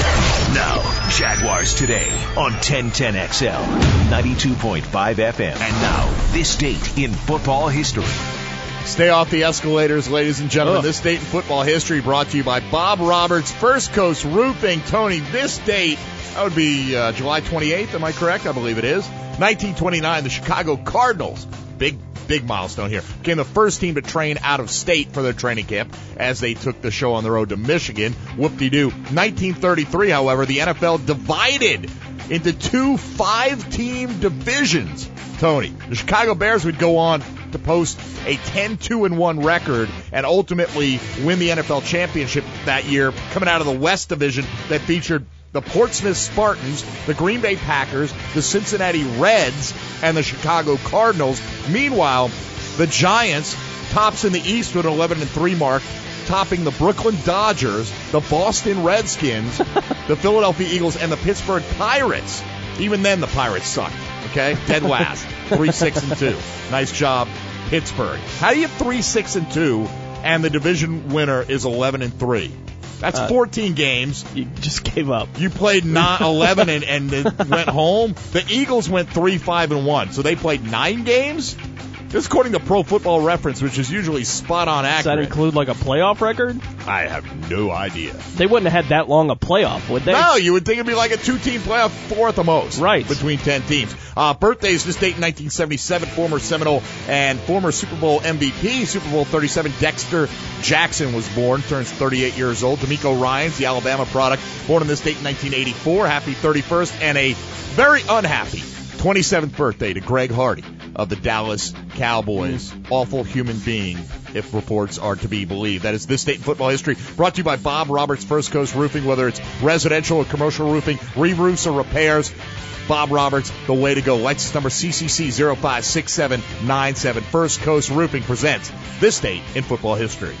Now, Jaguars today on ten ten X L ninety-two point five F M. And now, this date in football history. Stay off the escalators, ladies and gentlemen. Ugh. This date in football history brought to you by Bob Roberts, First Coast Roofing. Tony, this date, that would be uh, July twenty-eighth, am I correct? I believe it is. nineteen twenty-nine, the Chicago Cardinals, big, big milestone here, became the first team to train out of state for their training camp as they took the show on the road to Michigan. Whoop-de-doo. nineteen thirty-three, however, the N F L divided into two five-team divisions. Tony, the Chicago Bears would go on to post a ten two and one record and ultimately win the N F L championship that year, coming out of the West Division that featured the Portsmouth Spartans, the Green Bay Packers, the Cincinnati Reds, and the Chicago Cardinals. Meanwhile, the Giants tops in the East with an eleven and three mark, topping the Brooklyn Dodgers, the Boston Redskins, the Philadelphia Eagles, and the Pittsburgh Pirates. Even then, the Pirates suck. Okay, dead last, three six and two. Nice job, Pittsburgh. How do you three six and two, and the division winner is eleven and three? That's uh, fourteen games. You just gave up. You played nine, eleven and, and went home. The Eagles went three five and one, so they played nine games. This is according to Pro Football Reference, which is usually spot on accurate. Does that include like a playoff record? I have no idea. They wouldn't have had that long a playoff, would they? No, you would think it'd be like a two-team playoff, four at the most. Right. Between ten teams. Uh, birthdays this date in nineteen seventy-seven, former Seminole and former Super Bowl M V P, Super Bowl thirty-seven, Dexter Jackson was born, turns thirty-eight years old. D'Amico Ryans, the Alabama product, born on this date in nineteen eighty-four. Happy thirty-first, and a very unhappy twenty-seventh birthday to Greg Hardy of the Dallas Cowboys. Mm. Awful human being, if reports are to be believed. That is This Date in Football History, brought to you by Bob Roberts First Coast Roofing. Whether it's residential or commercial roofing, re-roofs or repairs, Bob Roberts, the way to go. License number C C C zero five six seven nine seven. First Coast Roofing presents This Date in Football History.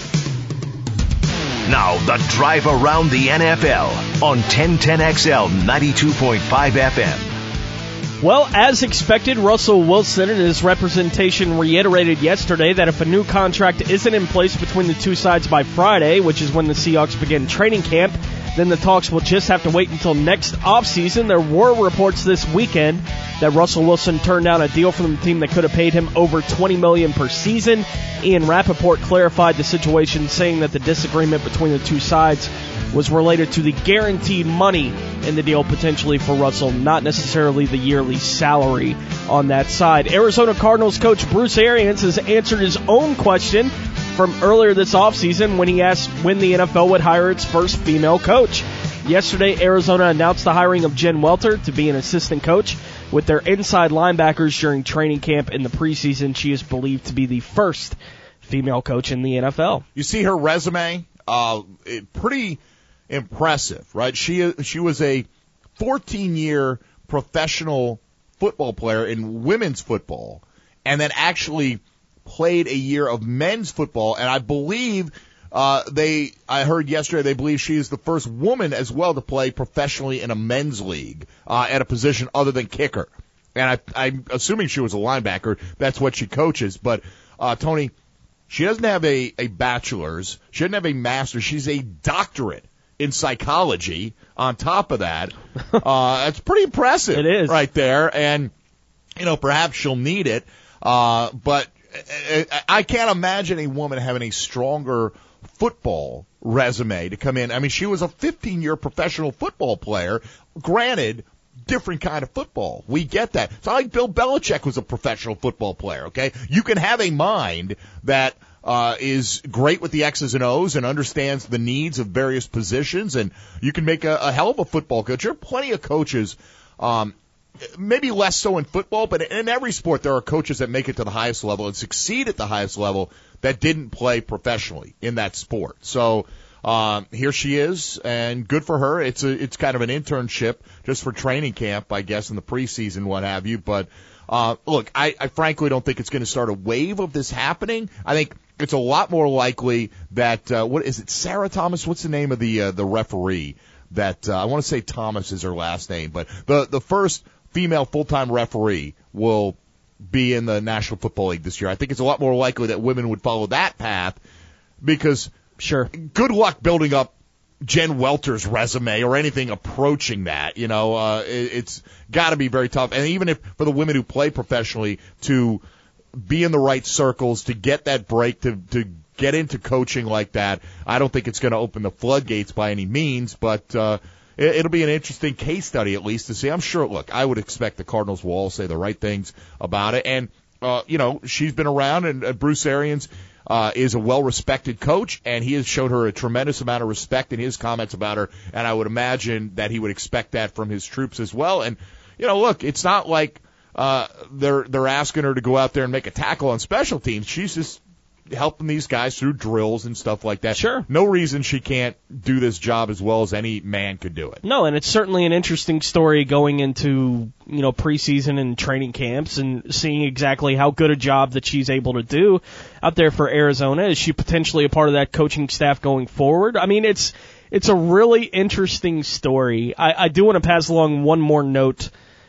Now, the drive around the N F L on ten ten X L ninety-two point five F M. Well, as expected, Russell Wilson and his representation reiterated yesterday that if a new contract isn't in place between the two sides by Friday, which is when the Seahawks begin training camp, then the talks will just have to wait until next offseason. There were reports this weekend that Russell Wilson turned down a deal from the team that could have paid him over twenty million dollars per season. Ian Rappaport clarified the situation, saying that the disagreement between the two sides was related to the guaranteed money in the deal potentially for Russell, not necessarily the yearly salary on that side. Arizona Cardinals coach Bruce Arians has answered his own question from earlier this offseason when he asked when the N F L would hire its first female coach. Yesterday, Arizona announced the hiring of Jen Welter to be an assistant coach with their inside linebackers during training camp in the preseason. She is believed to be the first female coach in the N F L. You see her resume? Uh, it, pretty impressive, right? She she was a fourteen-year professional football player in women's football, and then actually played a year of men's football. And I believe uh, they, I heard yesterday, they believe she is the first woman as well to play professionally in a men's league uh, at a position other than kicker. And I, I'm assuming she was a linebacker. That's what she coaches. But uh, Tony, she doesn't have a, a bachelor's. She doesn't have a master's. She's a doctorate in psychology on top of that. Uh, it's pretty impressive. It is. Right there. And, you know, perhaps she'll need it. Uh, but I can't imagine a woman having a stronger football resume to come in. I mean, she was a fifteen-year professional football player. Granted, different kind of football. We get that. It's not like Bill Belichick was a professional football player, okay? You can have a mind that Uh, is great with the X's and O's and understands the needs of various positions, and you can make a, a hell of a football coach. There are plenty of coaches, um, maybe less so in football, but in every sport there are coaches that make it to the highest level and succeed at the highest level that didn't play professionally in that sport. So um, here she is, and good for her. It's a, it's kind of an internship just for training camp, I guess, in the preseason, what have you. But uh, look, I, I frankly don't think it's going to start a wave of this happening. I think it's a lot more likely that uh, what is it? Sarah Thomas? What's the name of the uh, the referee? That uh, I want to say Thomas is her last name, but the the first female full time referee will be in the National Football League this year. I think it's a lot more likely that women would follow that path because sure, good luck building up Jen Welter's resume or anything approaching that. You know, uh, it, it's got to be very tough, and even if for the women who play professionally to be in the right circles, to get that break, to, to get into coaching like that, I don't think it's going to open the floodgates by any means, but uh, it, it'll be an interesting case study at least to see. I'm sure, look, I would expect the Cardinals will all say the right things about it, and, uh, you know, she's been around, and uh, Bruce Arians uh, is a well-respected coach, and he has showed her a tremendous amount of respect in his comments about her, and I would imagine that he would expect that from his troops as well. And, you know, look, it's not like Uh, they're they're asking her to go out there and make a tackle on special teams. She's just helping these guys through drills and stuff like that. Sure. No reason she can't do this job as well as any man could do it. No, and it's certainly an interesting story going into, you know, preseason and training camps and seeing exactly how good a job that she's able to do out there for Arizona. Is she potentially a part of that coaching staff going forward? I mean, it's it's a really interesting story. I, I do want to pass along one more note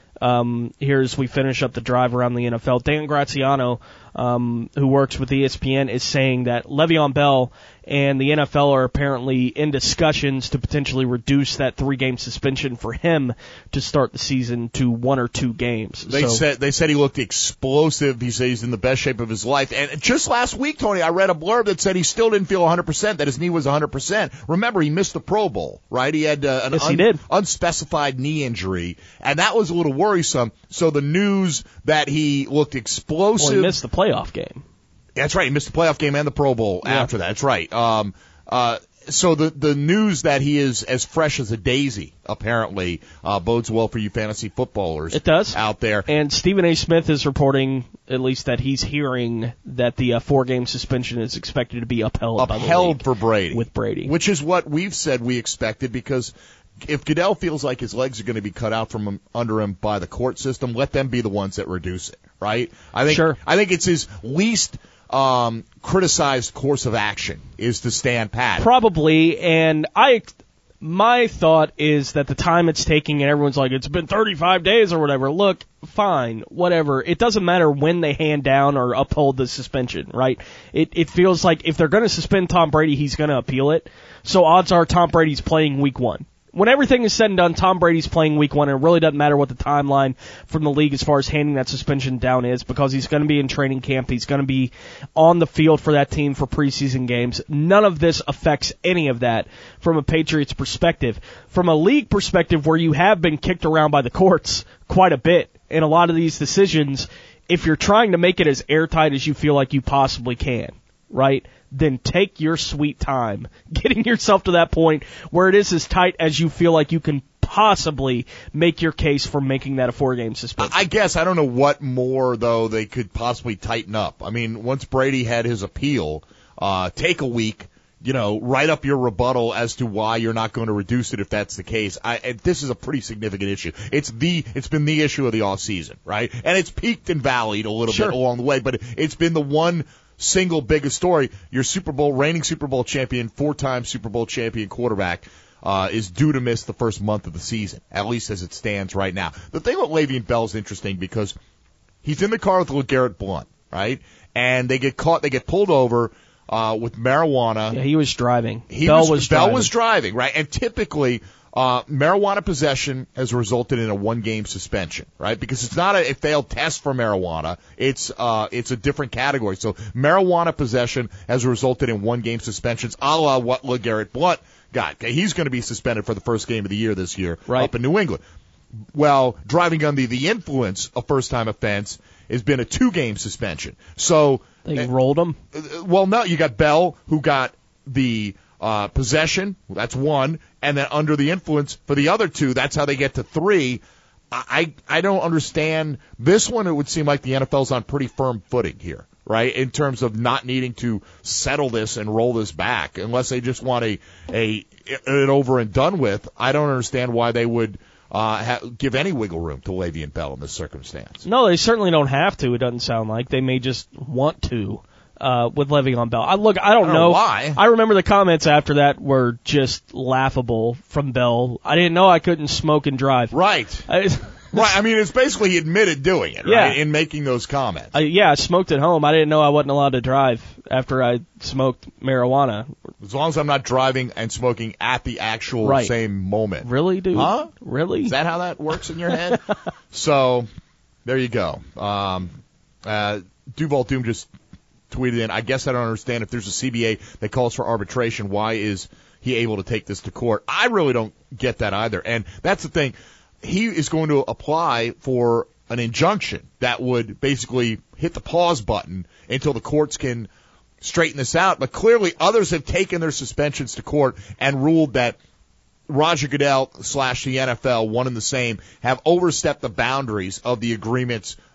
um, here as we finish up the drive around the N F L. Dan Graziano, um, who works with E S P N, is saying that Le'Veon Bell and the N F L are apparently in discussions to potentially reduce that three-game suspension for him to start the season to one or two games. They so, said they said he looked explosive. He said he's in the best shape of his life. And just last week, Tony, I read a blurb that said he still didn't feel one hundred percent, that his knee was one hundred percent. Remember, he missed the Pro Bowl, right? He had uh, an yes, un- he did. unspecified knee injury, and that was a little worrisome. So the news that he looked explosive. Well, he missed the playoff game. That's right. He missed the playoff game and the Pro Bowl Yeah. after that. That's right. Um, uh, so the the news that he is as fresh as a daisy apparently uh, bodes well for you fantasy footballers. It does out there. And Stephen A. Smith is reporting, at least, that he's hearing that the uh, four-game suspension is expected to be upheld. Upheld by the league for Brady with Brady, which is what we've said we expected, because if Goodell feels like his legs are going to be cut out from him, under him by the court system, let them be the ones that reduce it. Right? I think. Sure. I think it's his least um, criticized course of action is to stand pat. Probably, and I, my thought is that the time it's taking, and everyone's like, it's been thirty-five days or whatever. Look, fine, whatever. It doesn't matter when they hand down or uphold the suspension, right? It it feels like if they're going to suspend Tom Brady, he's going to appeal it. So odds are Tom Brady's playing week one. When everything is said and done, Tom Brady's playing week one, and it really doesn't matter what the timeline from the league as far as handing that suspension down is, because he's going to be in training camp. He's going to be on the field for that team for preseason games. None of this affects any of that from a Patriots perspective. From a league perspective, where you have been kicked around by the courts quite a bit in a lot of these decisions, if you're trying to make it as airtight as you feel like you possibly can, right, then take your sweet time getting yourself to that point where it is as tight as you feel like you can possibly make your case for making that a four-game suspension. I guess I don't know what more, though, they could possibly tighten up. I mean, once Brady had his appeal, uh, take a week, you know, write up your rebuttal as to why you're not going to reduce it if that's the case. I, and this is a pretty significant issue. It's the, it's been the issue of the off season, right? And it's peaked and valleyed a little Sure. bit along the way, but it's been the one single biggest story. Your Super Bowl, reigning Super Bowl champion, four-time Super Bowl champion quarterback, uh, is due to miss the first month of the season, at least as it stands right now. The thing with Le'Veon Bell is interesting because he's in the car with LeGarrette Blount, right? And they get caught, they get pulled over, uh, with marijuana. Yeah, he was driving. He Bell was, was Bell driving. was driving, right? And typically, Uh, marijuana possession has resulted in a one-game suspension, right? Because it's not a, a failed test for marijuana. It's, uh, it's a different category. So marijuana possession has resulted in one-game suspensions, a la what LeGarrette Blount got. Okay, he's going to be suspended for the first game of the year this year right. up in New England. Well, driving under the influence, a first-time offense, has been a two-game suspension. So They uh, rolled him? Uh, well, no, you got Bell, who got the Uh, possession, that's one, and then under the influence for the other two, that's how they get to three. I, I don't understand. This one, it would seem like the N F L's on pretty firm footing here, right, in terms of not needing to settle this and roll this back unless they just want a, a it over and done with. I don't understand why they would uh, ha- give any wiggle room to Le'Veon Bell in this circumstance. No, they certainly don't have to, it doesn't sound like. They may just want to. Uh, with Le'Veon Bell. I, look, I don't, I don't know. know why. I remember the comments after that were just laughable from Bell. I didn't know I couldn't smoke and drive. Right. I, Right. I mean, it's basically he admitted doing it, Yeah. right, in making those comments. I, yeah, I smoked at home. I didn't know I wasn't allowed to drive after I smoked marijuana. As long as I'm not driving and smoking at the actual Right. same moment. Really, dude? Huh? Really? Is that how that works in your head? So, there you go. Um, uh, Duval Doom just tweeted in, I guess I don't understand if there's a C B A that calls for arbitration, why is he able to take this to court? I really don't get that either. And that's the thing. He is going to apply for an injunction that would basically hit the pause button until the courts can straighten this out. But clearly others have taken their suspensions to court and ruled that Roger Goodell slash the N F L, one and the same, have overstepped the boundaries of the agreements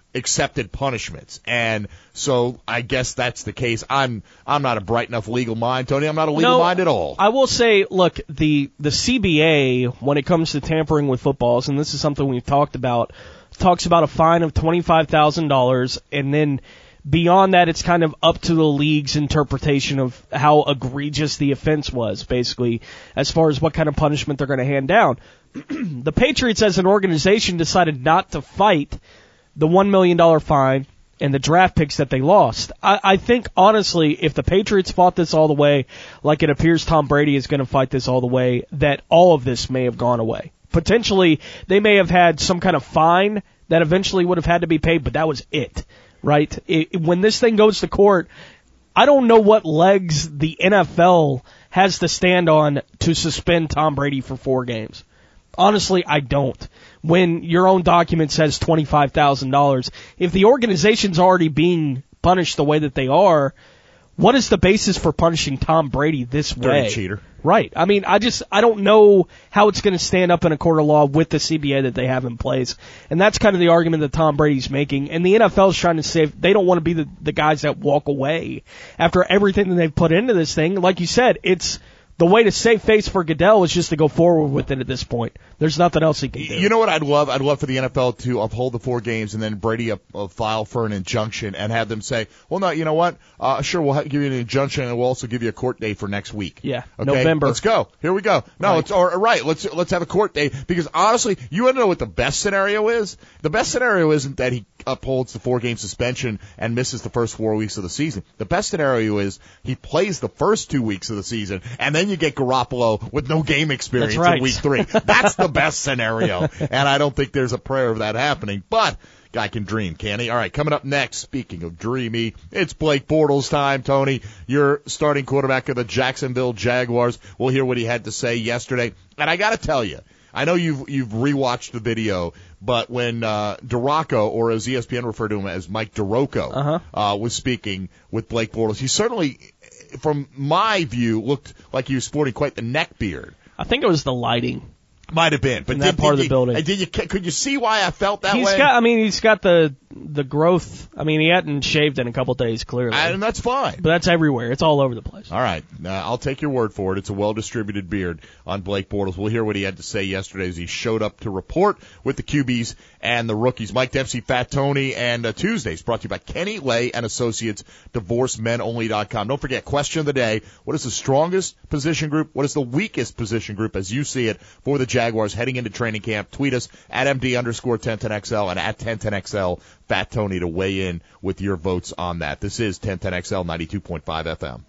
accepted punishments. And so I guess that's the case. I'm I'm not a bright enough legal mind, Tony. I'm not a legal no, mind at all. I will say, look, the the C B A, when it comes to tampering with footballs, and this is something we've talked about, talks about a fine of twenty-five thousand dollars, and then beyond that, it's kind of up to the league's interpretation of how egregious the offense was, basically, as far as what kind of punishment they're going to hand down. The Patriots, as an organization, decided not to fight the one million dollars fine and the draft picks that they lost. I, I think, honestly, if the Patriots fought this all the way, like it appears Tom Brady is going to fight this all the way, that all of this may have gone away. Potentially, they may have had some kind of fine that eventually would have had to be paid, but that was it, right? It, when this thing goes to court, I don't know what legs the N F L has to stand on to suspend Tom Brady for four games. Honestly, I don't. When your own document says twenty-five thousand dollars, if the organization's already being punished the way that they are, what is the basis for punishing Tom Brady this way? Dirty cheater. Right. I mean, I just, I don't know how it's going to stand up in a court of law with the C B A that they have in place. And that's kind of the argument that Tom Brady's making. And the N F L is trying to say they don't want to be the, the guys that walk away after everything that they've put into this thing. Like you said, it's, the way to save face for Goodell is just to go forward with it at this point. There's nothing else he can do. You know what I'd love? I'd love for the N F L to uphold the four games and then Brady up, uh, file for an injunction and have them say, well, no, you know what? Uh, sure, we'll ha- give you an injunction and we'll also give you a court date for next week. Yeah, okay? November. Let's go. Here we go. No, right. it's all right. Let's let's have a court date because honestly, you want to know what the best scenario is? The best scenario isn't that he upholds the four-game suspension and misses the first four weeks of the season. The best scenario is he plays the first two weeks of the season and then you get Garoppolo with no game experience That's right. in week three. That's the best scenario. And I don't think there's a prayer of that happening. But guy can dream, can he? All right, coming up next, speaking of dreamy, it's Blake Bortles time, Tony. Your starting quarterback of the Jacksonville Jaguars. We'll hear what he had to say yesterday. And I got to tell you, I know you've you've rewatched the video, but when uh, DeRocco, or as E S P N referred to him as Mike DeRocco, uh-huh. uh, was speaking with Blake Bortles, he certainly, from my view, looked like he was sporting quite the neck beard. I think it was the lighting. Might have been, but in did, that part did of the you, building. Did you? Could you see why I felt that he's way? got. I mean, he's got the the growth. I mean, he hadn't shaved in a couple days, clearly, and that's fine. But that's everywhere. It's all over the place. All right, uh, I'll take your word for it. It's a well-distributed beard on Blake Bortles. We'll hear what he had to say yesterday as he showed up to report with the Q Bs and the rookies. Mike Dempsey, Fat Tony, and uh, Tuesdays brought to you by Kenny Lay and Associates, divorce men only dot com. Don't forget, question of the day: what is the strongest position group? What is the weakest position group, as you see it, for the Jaguars heading into training camp? Tweet us at M D underscore ten ten X L and at ten ten X L Fat Tony to weigh in with your votes on that. This is ten ten X L ninety-two point five F M.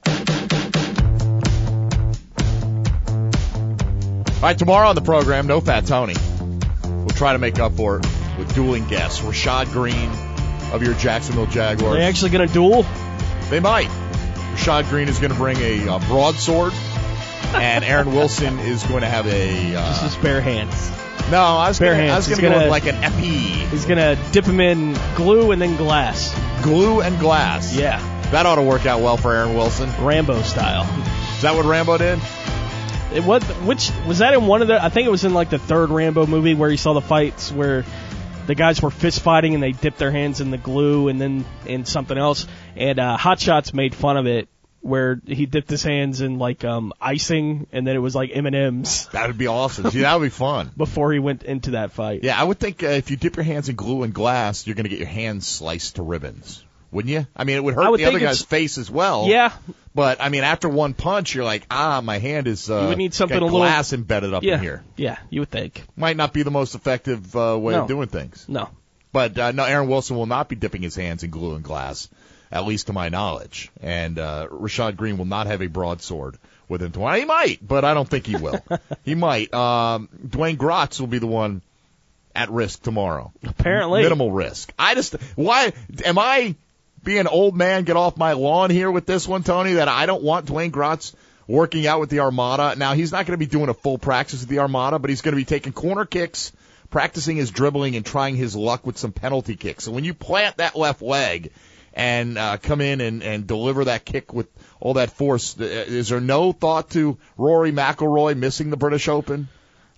All right, tomorrow on the program, no Fat Tony. We'll try to make up for it with dueling guests. Rashad Green of your Jacksonville Jaguars. Are they actually going to duel? They might. Rashad Green is going to bring a uh, broadsword, and Aaron Wilson is going to have a... Uh, Just his bare hands. No, I was bare gonna, hands. I was going to go with like an epi. He's going to dip him in glue and then glass. Glue and glass. Yeah. That ought to work out well for Aaron Wilson. Rambo style. Is that what Rambo did? It was, which was that in one of the? I think it was in like the third Rambo movie where you saw the fights where the guys were fist fighting and they dipped their hands in the glue and then in something else. And uh, Hot Shots made fun of it where he dipped his hands in like um, icing and then it was like M and M's. That would be awesome. See, that would be fun. Before he went into that fight. Yeah, I would think uh, if you dip your hands in glue and glass, you're going to get your hands sliced to ribbons. Wouldn't you? I mean, it would hurt would the other think guy's face as well. Yeah. But, I mean, after one punch, you're like, ah, my hand is uh, you would need something got a little glass embedded up yeah, in here. Yeah, you would think. Might not be the most effective uh, way no. of doing things. No. But, uh, no, Aaron Wilson will not be dipping his hands in glue and glass, at least to my knowledge. And uh, Rashad Green will not have a broadsword with him tomorrow. He might, but I don't think he will. He might. Um, Dwayne Grotz will be the one at risk tomorrow. Apparently. Minimal risk. I just, why, am I... being an old man, get off my lawn here with this one, Tony, that I don't want Dwayne Grotz working out with the Armada. Now, he's not going to be doing a full practice with the Armada, but he's going to be taking corner kicks, practicing his dribbling, and trying his luck with some penalty kicks. So when you plant that left leg and uh, come in and, and deliver that kick with all that force, is there no thought to Rory McIlroy missing the British Open?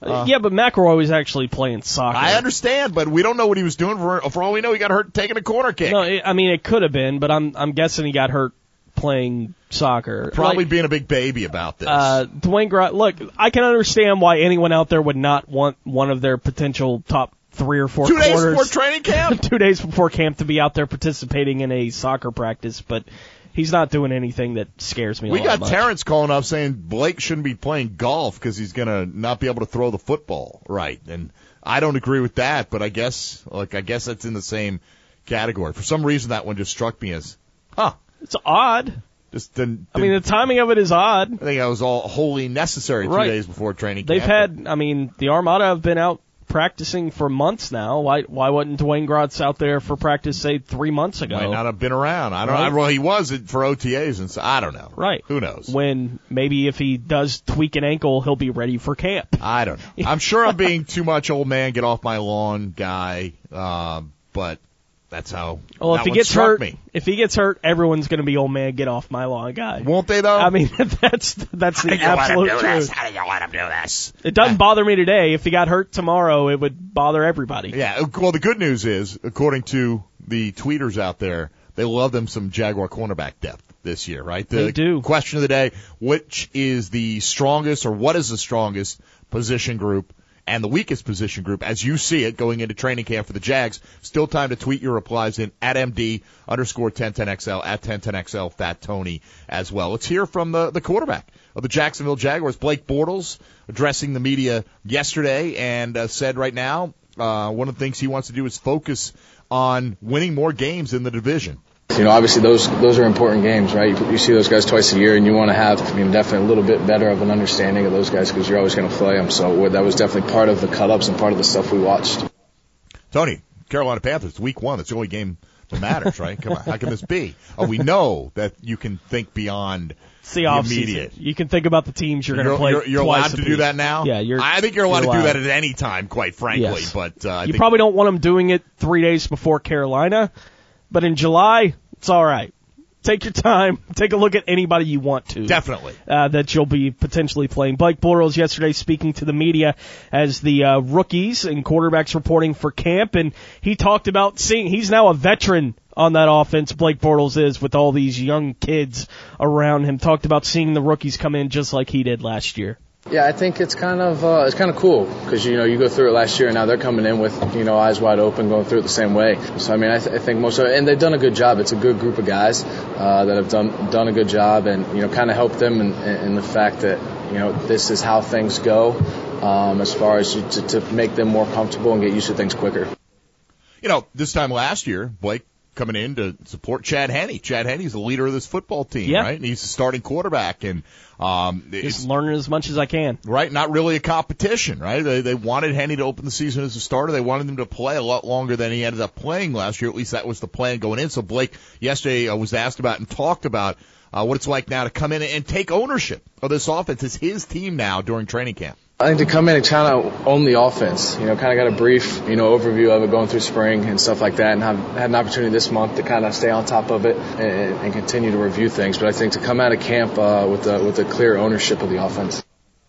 Uh, yeah, but McElroy was actually playing soccer. I understand, but we don't know what he was doing. For, for all we know, he got hurt taking a corner kick. No, it, I mean, it could have been, but I'm I'm guessing he got hurt playing soccer. Probably like, being a big baby about this. Uh, Dwayne Grott, look, I can understand why anyone out there would not want one of their potential top three or four Two days quarters, before training camp? two days before camp to be out there participating in a soccer practice, but he's not doing anything that scares me a we lot got much. Terrence calling up saying Blake shouldn't be playing golf because he's going to not be able to throw the football right. And I don't agree with that, but I guess, like, I guess that's in the same category. For some reason, that one just struck me as, huh. It's odd. Just didn't, I mean, the timing of it is odd. I think that was all wholly necessary two right. days before training camp. They've had, I mean, the Armada have been out practicing for months now. Why why wasn't Dwayne Grotz out there for practice, say, three months ago? Might not have been around. I don't right. know. Well, he was for O T As, and so I don't know. Right. Who knows? When maybe if he does tweak an ankle, he'll be ready for camp. I don't know. I'm sure I'm being too much old man, get off my lawn guy, uh, but that's how Well, that if he one gets struck hurt, me. if he gets hurt, everyone's going to be old man, get off my lawn guy. Won't they, though? I mean, that's that's the absolute truth. How do you let him do this? It doesn't bother me today. If he got hurt tomorrow, it would bother everybody. Yeah, well, the good news is, according to the tweeters out there, they love them some Jaguar cornerback depth this year, right? The They do. Question of the day, which is the strongest, or what is the strongest position group and the weakest position group as you see it going into training camp for the Jags? Still time to tweet your replies in at M D underscore ten ten X L, at ten ten X L, Fat Tony as well. Let's hear from the, the quarterback of the Jacksonville Jaguars, Blake Bortles, addressing the media yesterday and uh, said right now uh, one of the things he wants to do is focus on winning more games in the division. You know, obviously those those are important games, right? You, you see those guys twice a year, and you want to have, I mean, definitely a little bit better of an understanding of those guys because you're always going to play them. So that was definitely part of the cut-ups and part of the stuff we watched. Tony, Carolina Panthers, week one. It's the only game that matters, right? Come on, how can this be? Oh, we know that you can think beyond It's the the off immediate. season. You can think about the teams you're going to You're, play. you're, you're twice allowed a to do piece. that now? Yeah, you're. I think you're allowed you're to do allowed. that at any time, quite frankly. Yes. But uh, I you think probably don't want them doing it three days before Carolina, but in July, it's all right. Take your time. Take a look at anybody you want to. Definitely. Uh, that you'll be potentially playing. Blake Bortles yesterday speaking to the media as the uh, rookies and quarterbacks reporting for camp, and he talked about seeing he's now a veteran on that offense. Blake Bortles is with all these young kids around him. Talked about seeing the rookies come in just like he did last year. Yeah, I think it's kind of uh, it's kind of cool because you know you go through it last year and now they're coming in with you know eyes wide open going through it the same way. So I mean I, th- I think most of it, and they've done a good job. It's a good group of guys uh, that have done done a good job and you know kind of helped them in, in the fact that you know this is how things go um, as far as to, to make them more comfortable and get used to things quicker. You know, this time last year, Blake coming in to support Chad Henne. Chad Henne's the leader of this football team, yeah. right? And he's the starting quarterback, and um, just learning as much as I can. Right, not really a competition, right? They they wanted Henne to open the season as a starter. They wanted him to play a lot longer than he ended up playing last year. At least that was the plan going in. So Blake yesterday uh, was asked about and talked about uh, what it's like now to come in and take ownership of this offense. It's his team now during training camp. I think to come in and kind of own the offense, you know, kind of got a brief, you know, overview of it going through spring and stuff like that, and have had an opportunity this month to kind of stay on top of it and, and continue to review things. But I think to come out of camp uh, with a, with a clear ownership of the offense.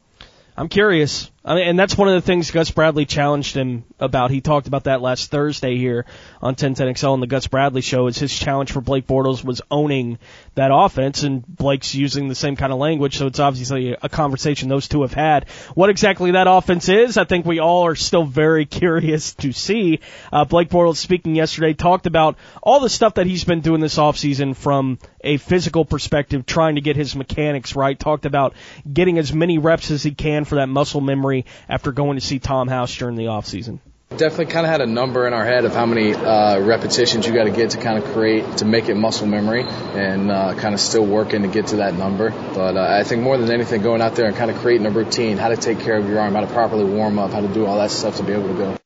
I'm curious. I mean, and that's one of the things Gus Bradley challenged him about. He talked about that last Thursday here on ten ten X L on the Gus Bradley show. Is his challenge for Blake Bortles was owning that offense, and Blake's using the same kind of language, so it's obviously a conversation those two have had. What exactly that offense is, I think we all are still very curious to see. Uh, Blake Bortles, speaking yesterday, talked about all the stuff that he's been doing this offseason from a physical perspective, trying to get his mechanics right. Talked about getting as many reps as he can for that muscle memory after going to see Tom House during the offseason. Definitely kind of had a number in our head of how many uh, repetitions you got to get to kind of create, to make it muscle memory, and uh, kind of still working to get to that number. But uh, I think more than anything, going out there and kind of creating a routine, how to take care of your arm, how to properly warm up, how to do all that stuff to be able to go.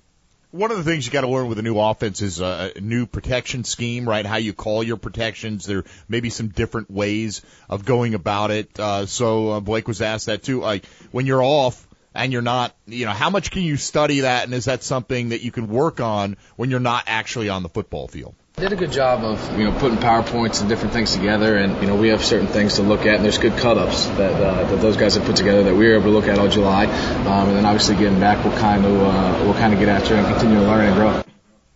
One of the things you got to learn with a new offense is a new protection scheme, right? How you call your protections. There may be some different ways of going about it. Uh, so uh, Blake was asked that too. Like when you're off and you're not, you know, how much can you study that, and is that something that you can work on when you're not actually on the football field? Did a good job of, you know, putting PowerPoints and different things together, and, you know, we have certain things to look at, and there's good cut-ups that, uh, that those guys have put together that we were able to look at all July, um, and then obviously getting back, we'll kind of, uh, we'll kind of get after and continue to learn and grow.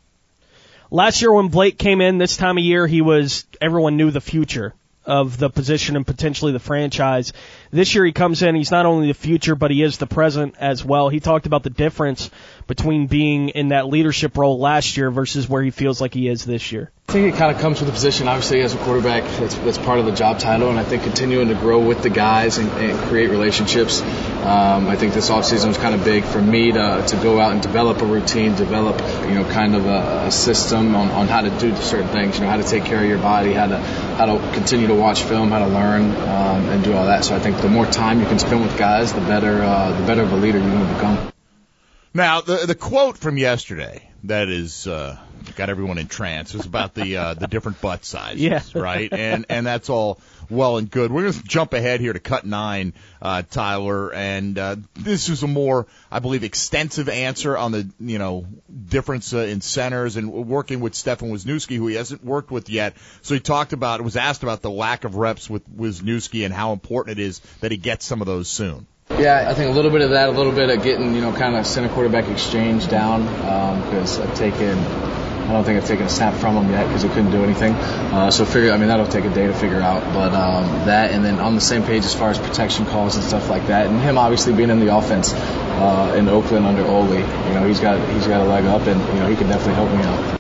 Last year when Blake came in, this time of year, he was, everyone knew the future of the position and potentially the franchise. This year he comes in, he's not only the future, but he is the present as well. He talked about the difference between being in that leadership role last year versus where he feels like he is this year. I think it kind of comes with the position, obviously, as a quarterback. That's, that's part of the job title, and I think continuing to grow with the guys and, and create relationships. Um, I think this offseason was kind of big for me to to go out and develop a routine, develop, you know, kind of a, a system on, on how to do certain things, you know, how to take care of your body, how to how to continue to watch film, how to learn, um, and do all that. So I think the more time you can spend with guys, the better uh, the better of a leader you're going to become. Now, the the quote from yesterday that is uh, got everyone in trance was about the uh, the different butt sizes, yeah. right? And and that's all well and good. We're going to jump ahead here to cut nine, uh, Tyler, and uh, this is a more, I believe, extensive answer on the, you know, difference uh, in centers and working with Stefan Wisniewski, who he hasn't worked with yet. So he talked about, was asked about the lack of reps with Wisniewski and how important it is that he gets some of those soon. Yeah, I think a little bit of that, a little bit of getting, you know, kind of center quarterback exchange down, because um, I've taken, I don't think I've taken a snap from him yet because he couldn't do anything. Uh, so figure, I mean, that'll take a day to figure out. But um, that, and then on the same page as far as protection calls and stuff like that, and him obviously being in the offense uh, in Oakland under Ole, you know, he's got he's got a leg up, and you know, he can definitely help me out.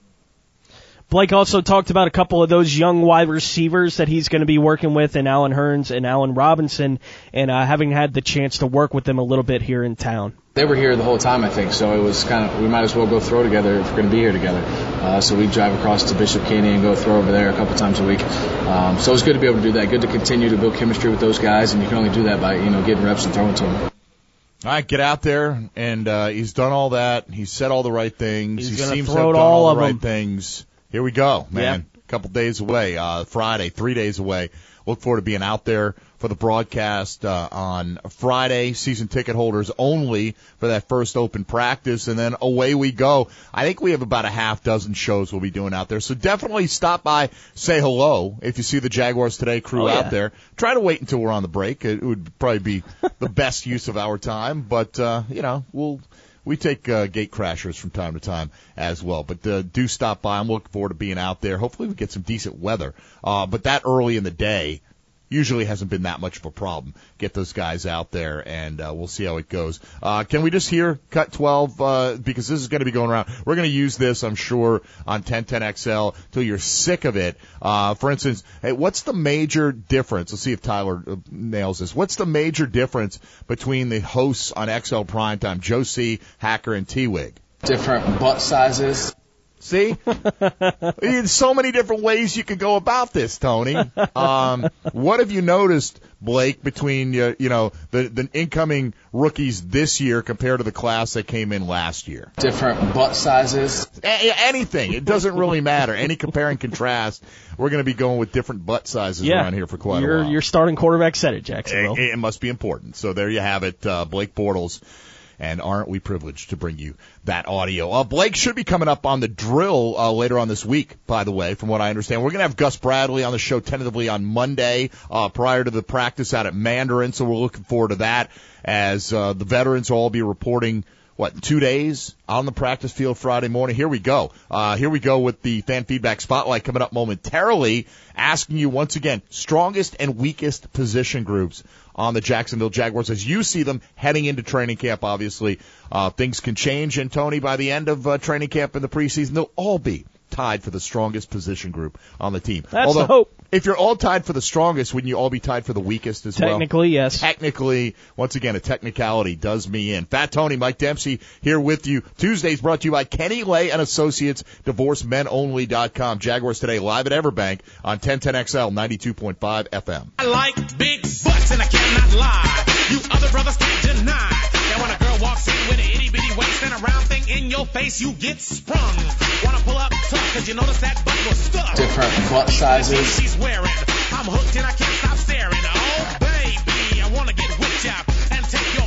Blake also talked about a couple of those young wide receivers that he's going to be working with, in Allen Hurns and Allen Robinson, and uh, having had the chance to work with them a little bit here in town. They were here the whole time, I think, so it was kind of, we might as well go throw together if we're going to be here together. Uh, so we drive across to Bishop Kenny and go throw over there a couple times a week. Um, so it was good to be able to do that, good to continue to build chemistry with those guys, and you can only do that by, you know, getting reps and throwing to them. All right, get out there, and uh, he's done all that. He's said all the right things. He's he seems throw to have it done all all of the right them. things. Here we go, man. Yeah. A couple days away, uh, Friday, three days away. Look forward to being out there for the broadcast uh, on Friday. Season ticket holders only for that first open practice, and then away we go. I think we have about a half dozen shows we'll be doing out there. So definitely stop by, say hello if you see the Jaguars Today crew oh, yeah. out there. Try to wait until we're on the break. It would probably be the best use of our time, but, uh, you know, we'll... We take uh, gate crashers from time to time as well. But uh, do stop by. I'm looking forward to being out there. Hopefully we get some decent weather. Uh, but that early in the day usually hasn't been that much of a problem. Get those guys out there, and uh, we'll see how it goes. Uh, can we just hear Cut twelve? Uh, because this is going to be going around. We're going to use this, I'm sure, on ten ten X L till you're sick of it. Uh, for instance, hey, what's the major difference? Let's see if Tyler uh, nails this. What's the major difference between the hosts on X L Primetime, Joe C., Hacker, and T-Wig? Different butt sizes. See? There's so many different ways you could go about this, Tony. Um, what have you noticed, Blake, between uh, you know the, the incoming rookies this year compared to the class that came in last year? Different butt sizes. A- anything. It doesn't really matter. Any compare and contrast. We're going to be going with different butt sizes yeah. around here for quite your, a while. Your starting quarterback said it, Jacksonville. It, it must be important. So there you have it, uh, Blake Bortles. And aren't we privileged to bring you that audio? Uh, Blake should be coming up on the drill uh, later on this week, by the way, from what I understand. We're going to have Gus Bradley on the show tentatively on Monday uh, prior to the practice out at Mandarin, so we're looking forward to that as uh, the veterans will all be reporting, what, in two days on the practice field Friday morning. Here we go. Uh, here we go with the fan feedback spotlight coming up momentarily, asking you once again, strongest and weakest position groups on the Jacksonville Jaguars as you see them heading into training camp. Obviously, uh, things can change, and Tony, by the end of uh, training camp in the preseason, they'll all be tied for the strongest position group on the team. That's Although, the hope. If you're all tied for the strongest, wouldn't you all be tied for the weakest as well? Technically, yes. Technically, once again, a technicality does me in. Fat Tony, Mike Dempsey here with you. Tuesday's brought to you by Kenny Lay and Associates, divorce men only dot com. Jaguars Today live at Everbank on ten ten X L ninety-two point five F M. I like big butts and I cannot lie. You other brothers can't deny that when a girl walks in with an itty bitty waist and a round thing in your face, you get sprung. Wanna pull up tough cause you notice that butt was stuck. Different butt sizes. She's wearing. I'm hooked and I can't stop staring. Oh baby, I wanna get whipped up and take your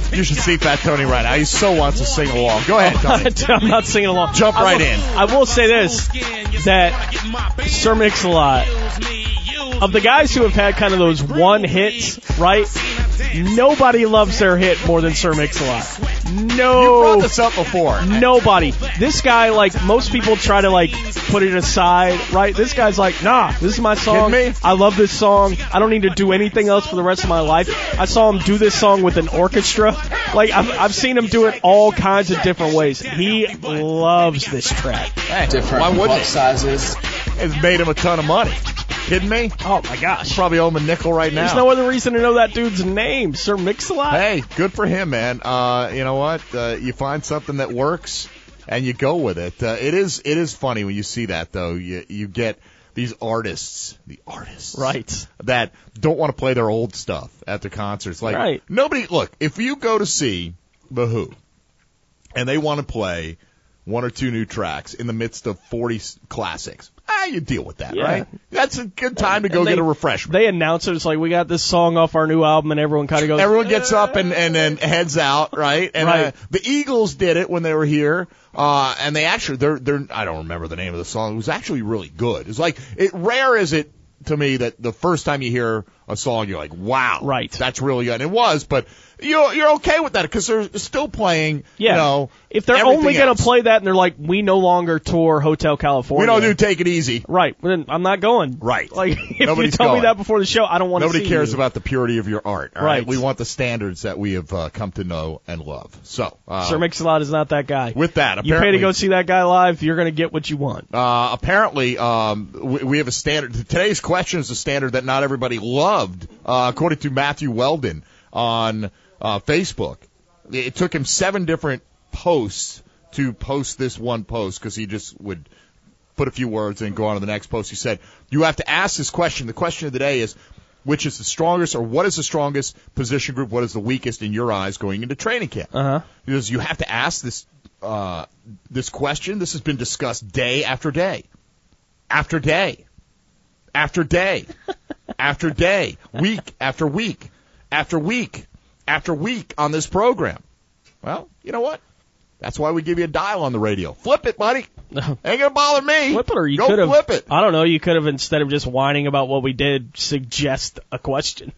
You should see Fat Tony right now. He so wants to sing along. Go ahead, Tony. I'm not singing along. Jump I right will, in. I will say this, that Sir Mix-a-Lot, of the guys who have had kind of those one hits, right? Nobody loves their hit more than Sir Mix-a-Lot. No. You brought this up before. Nobody. This guy, like, most people try to, like, put it aside, right? This guy's like, nah, this is my song. Kidding me? I love this song. I don't need to do anything else for the rest of my life. I saw him do this song with an orchestra. Like, I've, I've seen him do it all kinds of different ways. He loves this track. Hey, Different why wouldn't butt he? sizes. It's made him a ton of money. Kidding me? Oh, my gosh. Probably owe him a nickel right now. There's no other reason to know that dude's name. Sir Mix-a-Lot? Hey, good for him, man. Uh, you know what? Uh, you find something that works, and you go with it. Uh, it is it is funny when you see that, though. You you get these artists, the artists, Right. that don't want to play their old stuff at their concerts. Like Right. nobody. Look, if you go to see The Who, and they want to play one or two new tracks in the midst of forty classics, ah, you deal with that, Yeah. right? That's a good time to And go they- get a refreshment. They announce it. It's like, we got this song off our new album, and everyone kind of goes, Everyone gets up and, and, and heads out, right? And Right. Uh, the Eagles did it when they were here, uh, and they actually, they're, they're, I don't remember the name of the song. It was actually really good. It's like, it rare is it to me that the first time you hear a song, you're like, wow, Right. that's really good. And it was, but you're, you're okay with that because they're still playing, yeah. you know, if they're everything only going else. to play that and they're like, we no longer tour Hotel California. We don't do Take It Easy. Right. Then I'm not going. Right. Like, if Nobody's you tell going. me that before the show, I don't want to see Nobody cares you. about the purity of your art. All right. Right. We want the standards that we have uh, come to know and love. So, uh, Sir Mix-a-Lot is not that guy. with that, You pay apparently, to go see that guy live, you're going to get what you want. Uh, apparently, um, we, we have a standard. Today's question is a standard that not everybody loved, uh, according to Matthew Weldon on uh, Facebook. It took him seven different posts to post this one post because he just would put a few words and go on to the next post. He said, you have to ask this question. The question of the day is, which is the strongest, or what is the strongest position group? What is the weakest in your eyes going into training camp? Uh-huh. Because you have to ask this uh, this question. This has been discussed day after day, after day, after day, after day, week after week, after week, after week on this program. Well, you know what? That's why we give you a dial on the radio. Flip it, buddy. Ain't gonna bother me. Flip it, or you Go could have. flip it. I don't know. You could have, instead of just whining about what we did, suggest a question.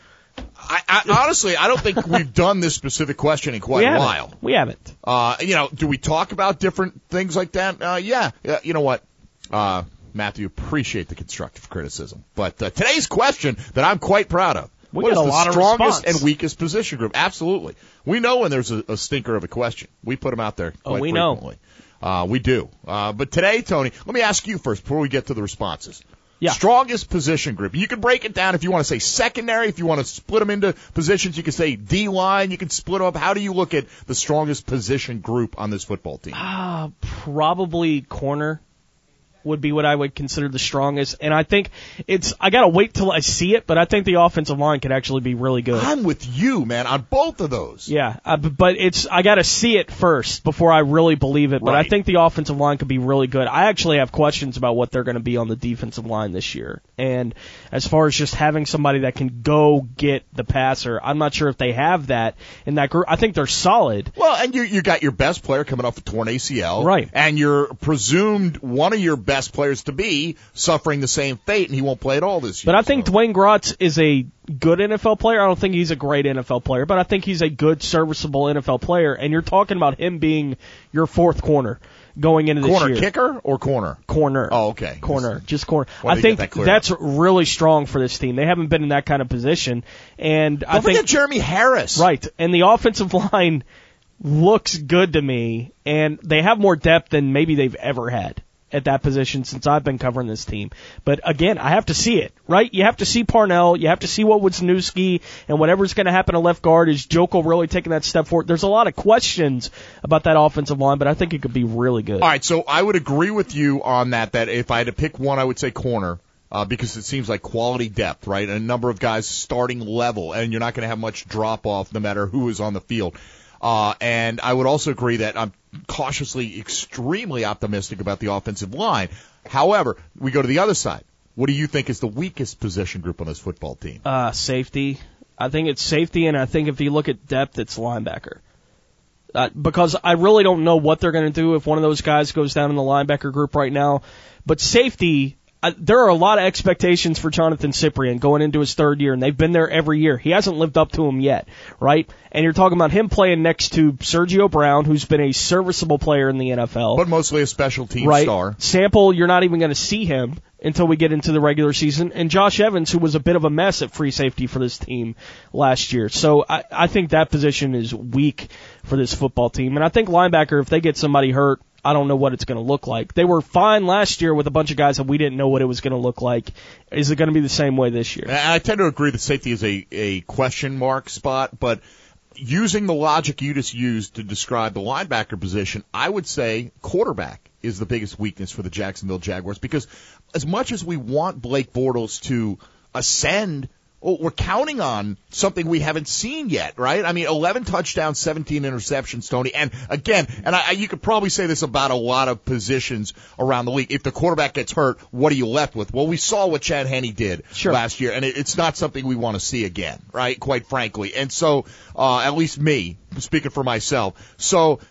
I, I honestly, I don't think we've done this specific question in quite we a haven't. while. We haven't. Uh, you know, do we talk about different things like that? Uh, yeah. Uh, you know what? Uh, Matthew, appreciate the constructive criticism. But uh, today's question that I'm quite proud of. We What got is a the lot of strongest response. and weakest position group? Absolutely. We know when there's a, a stinker of a question. We put them out there Oh, quite we know. frequently. Uh, we do. Uh, but today, Tony, let me ask you first before we get to the responses. Yeah. Strongest position group. You can break it down if you want to say secondary, if you want to split them into positions, you can say D-line, you can split them up. How do you look at the strongest position group on this football team? Uh, probably corner would be what I would consider the strongest. And I think it's, I gotta wait till I see it, but I think the offensive line could actually be really good. I'm with you, man, on both of those. Yeah, uh, b- but it's, I gotta see it first before I really believe it, but Right. I think the offensive line could be really good. I actually have questions about what they're gonna be on the defensive line this year. And as far as just having somebody that can go get the passer, I'm not sure if they have that in that group. I think they're solid. Well, and you you got your best player coming off a torn A C L. Right. And you're presumed one of your best players to be suffering the same fate, and he won't play at all this year. But I think so. Dwayne Grotz is a good N F L player. I don't think he's a great N F L player, but I think he's a good, serviceable N F L player. And you're talking about him being your fourth corner going into this corner year. kicker or corner? Corner. Oh, okay. Corner. Just corner. Wanted I to think get that cleared that's up. really strong for this team. They haven't been in that kind of position. And Don't I forget think, Jeremy Harris. right. And the offensive line looks good to me. And they have more depth than maybe they've ever had at that position since I've been covering this team. But again, I have to see it, right? You have to see Parnell. You have to see what Wisniewski and whatever's going to happen to left guard. Is Jokel really taking that step forward? There's a lot of questions about that offensive line, but I think it could be really good. All right, so I would agree with you on that, that if I had to pick one, I would say corner. Uh, because it seems like quality depth, right? And a number of guys starting level, and you're not going to have much drop off no matter who is on the field. Uh, and I would also agree that I'm cautiously extremely optimistic about the offensive line. However, we go to the other side. What do you think is the weakest position group on this football team? Uh, safety. I think it's safety, and I think if you look at depth, it's linebacker. Uh, because I really don't know what they're going to do if one of those guys goes down in the linebacker group right now. But safety, uh, there are a lot of expectations for Jonathan Cyprien going into his third year, and they've been there every year. He hasn't lived up to them yet, right? And you're talking about him playing next to Sergio Brown, who's been a serviceable player in the N F L. But mostly a special team right? star. Sample, you're not even going to see him until we get into the regular season. And Josh Evans, who was a bit of a mess at free safety for this team last year. So I, I think that position is weak for this football team. And I think linebacker, if they get somebody hurt, I don't know what it's going to look like. They were fine last year with a bunch of guys that we didn't know what it was going to look like. Is it going to be the same way this year? I tend to agree that safety is a, a question mark spot, but using the logic you just used to describe the linebacker position, I would say quarterback is the biggest weakness for the Jacksonville Jaguars, because as much as we want Blake Bortles to ascend, well, we're counting on something we haven't seen yet, right? I mean, eleven touchdowns, seventeen interceptions, Tony. And again, and I, you could probably say this about a lot of positions around the league. If the quarterback gets hurt, what are you left with? Well, we saw what Chad Henne did sure. last year, and it, it's not something we want to see again, right? Quite frankly. And so, uh, at least me, speaking for myself. So,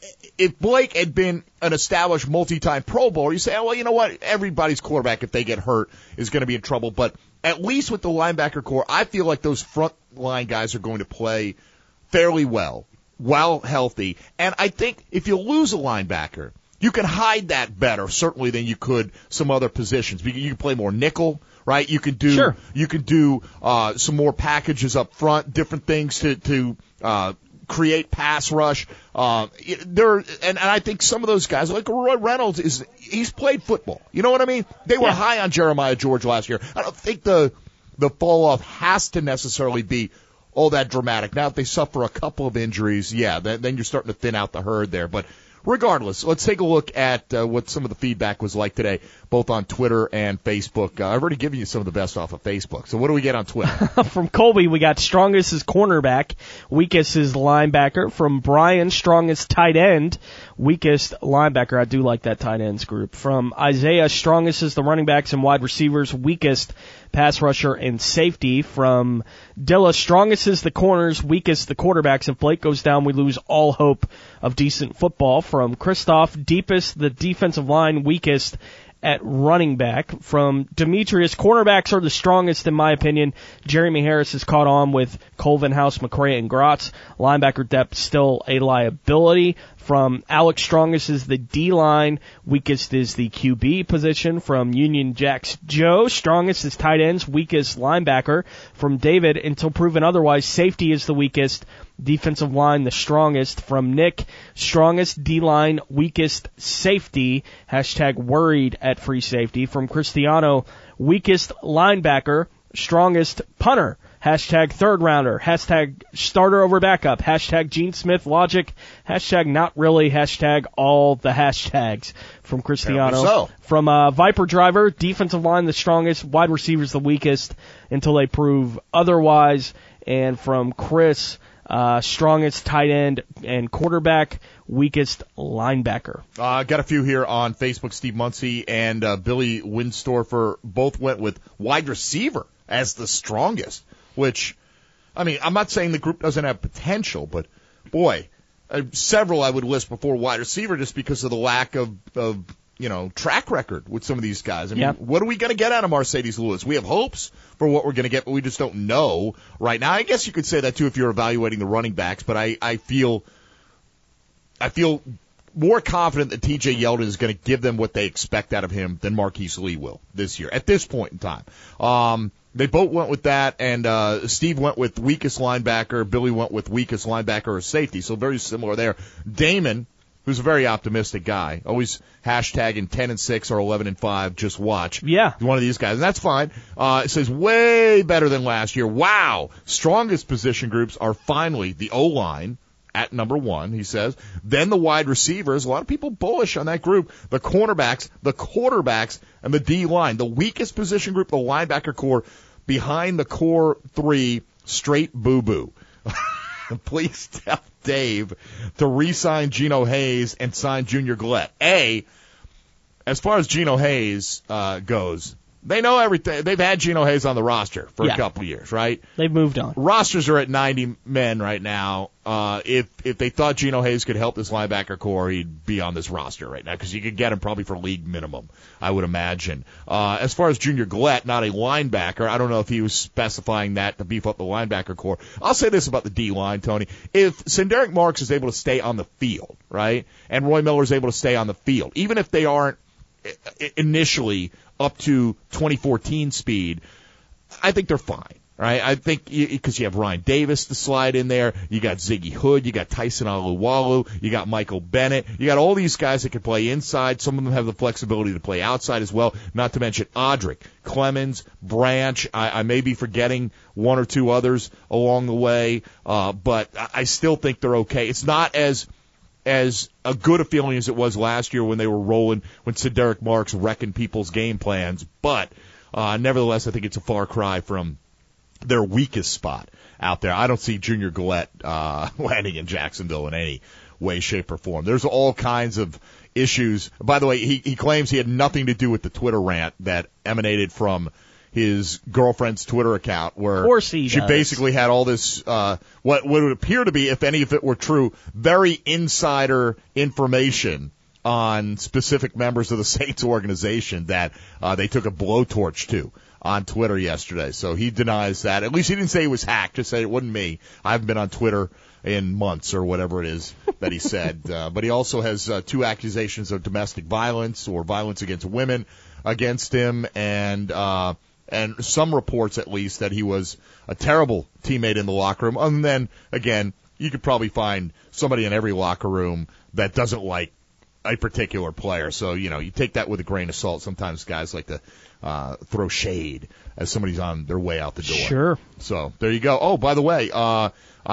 if Blake had been an established multi-time Pro Bowler, you say, oh, well, you know what? Everybody's quarterback, if they get hurt, is going to be in trouble. But at least with the linebacker core, I feel like those front line guys are going to play fairly well, well healthy. And I think if you lose a linebacker, you can hide that better, certainly, than you could some other positions. You can play more nickel, right? You can do sure. you can do uh, some more packages up front, different things to to uh, create pass rush. Uh, there, and, and I think some of those guys, like Roy Reynolds, is he's played football. You know what I mean? They were yeah. high on Jeremiah George last year. I don't think the the fall off has to necessarily be all that dramatic. Now, if they suffer a couple of injuries, yeah, then, then you're starting to thin out the herd there. But regardless, let's take a look at uh, what some of the feedback was like today, both on Twitter and Facebook. Uh, I've already given you some of the best off of Facebook. So what do we get on Twitter? From Colby, we got strongest is cornerback, weakest is linebacker. From Brian, strongest tight end, weakest linebacker. I do like that tight ends group. From Isaiah, strongest is the running backs and wide receivers, weakest pass rusher and safety. From Dilla, strongest is the corners, weakest the quarterbacks. If Blake goes down, we lose all hope of decent football. From Christoph, deepest the defensive line, weakest at running back. From Demetrius, cornerbacks are the strongest in my opinion. Jeremy Harris has caught on with Colvin, House, McCray, and Gratz. Linebacker depth still a liability. From Alex, strongest is the D-line, weakest is the Q B position. From Union Jacks Joe, strongest is tight ends, weakest linebacker. From David, until proven otherwise, safety is the weakest, defensive line the strongest. From Nick, strongest D-line, weakest safety, hashtag worried at free safety. From Cristiano, weakest linebacker, strongest punter, hashtag third rounder, hashtag starter over backup, hashtag Gene Smith logic, hashtag not really, hashtag all the hashtags. From Cristiano. So. From uh, Viper Driver, defensive line the strongest, wide receivers the weakest until they prove otherwise. And from Chris, uh, strongest tight end and quarterback, weakest linebacker. I uh, got a few here on Facebook. Steve Muncie and uh, Billy Winstorfer both went with wide receiver as the strongest. Which, I mean, I'm not saying the group doesn't have potential, but, boy, uh, several I would list before wide receiver just because of the lack of, of you know, track record with some of these guys. I mean, yep. What are we going to get out of Mercedes Lewis? We have hopes for what we're going to get, but we just don't know right now. I guess you could say that, too, if you're evaluating the running backs, but I, I feel I feel more confident that T J Yeldon is going to give them what they expect out of him than Marquise Lee will this year, at this point in time. Um They both went with that, and uh Steve went with weakest linebacker. Billy went with weakest linebacker or safety, so very similar there. Damon, who's a very optimistic guy, always hashtagging ten and six or eleven and five, just watch. Yeah. He's one of these guys, and that's fine. Uh it says way better than last year. Wow. Strongest position groups are finally the O-line at number one, he says. Then the wide receivers, a lot of people bullish on that group. The cornerbacks, the quarterbacks, and the D-line. The weakest position group, the linebacker core, behind the core three, straight boo-boo. Please tell Dave to re-sign Geno Hayes and sign Junior Gillette. A, as far as Geno Hayes uh, goes, They know everything. They've had Geno Hayes on the roster for Yeah. a couple of years, right? They've moved on. Rosters are at ninety men right now. Uh, if if they thought Geno Hayes could help this linebacker core, he'd be on this roster right now because you could get him probably for league minimum, I would imagine. Uh, as far as Junior Gillette, not a linebacker, I don't know if he was specifying that to beef up the linebacker core. I'll say this about the D-line, Tony. If Senderick Marks is able to stay on the field, right, and Roy Miller is able to stay on the field, even if they aren't initially up to twenty fourteen speed, I think they're fine, right? I think because you, you have Ryan Davis to slide in there, you got Ziggy Hood, you got Tyson Aluwalu, you got Michael Bennett, you got all these guys that can play inside. Some of them have the flexibility to play outside as well, not to mention Audric, Clemens, Branch. I, I may be forgetting one or two others along the way, uh, but I still think they're okay. It's not as as a good a feeling as it was last year when they were rolling, when Senderick Marks wrecking people's game plans. But uh, nevertheless, I think it's a far cry from their weakest spot out there. I don't see Junior Gillette uh, landing in Jacksonville in any way, shape, or form. There's all kinds of issues. By the way, he, he claims he had nothing to do with the Twitter rant that emanated from his girlfriend's Twitter account, where of course he she does. basically had all this, uh, what, what would appear to be, if any of it were true, very insider information on specific members of the Saints organization that uh, they took a blowtorch to on Twitter yesterday. So he denies that. At least he didn't say it was hacked. Just said it wasn't me. I haven't been on Twitter in months or whatever it is that he said. Uh, but he also has uh, two accusations of domestic violence or violence against women against him, and uh, and some reports at least that he was a terrible teammate in the locker room. And then, again, you could probably find somebody in every locker room that doesn't like a particular player. So, you know, you take that with a grain of salt. Sometimes guys like to uh, throw shade as somebody's on their way out the door. Sure. So there you go. Oh, by the way, uh, uh,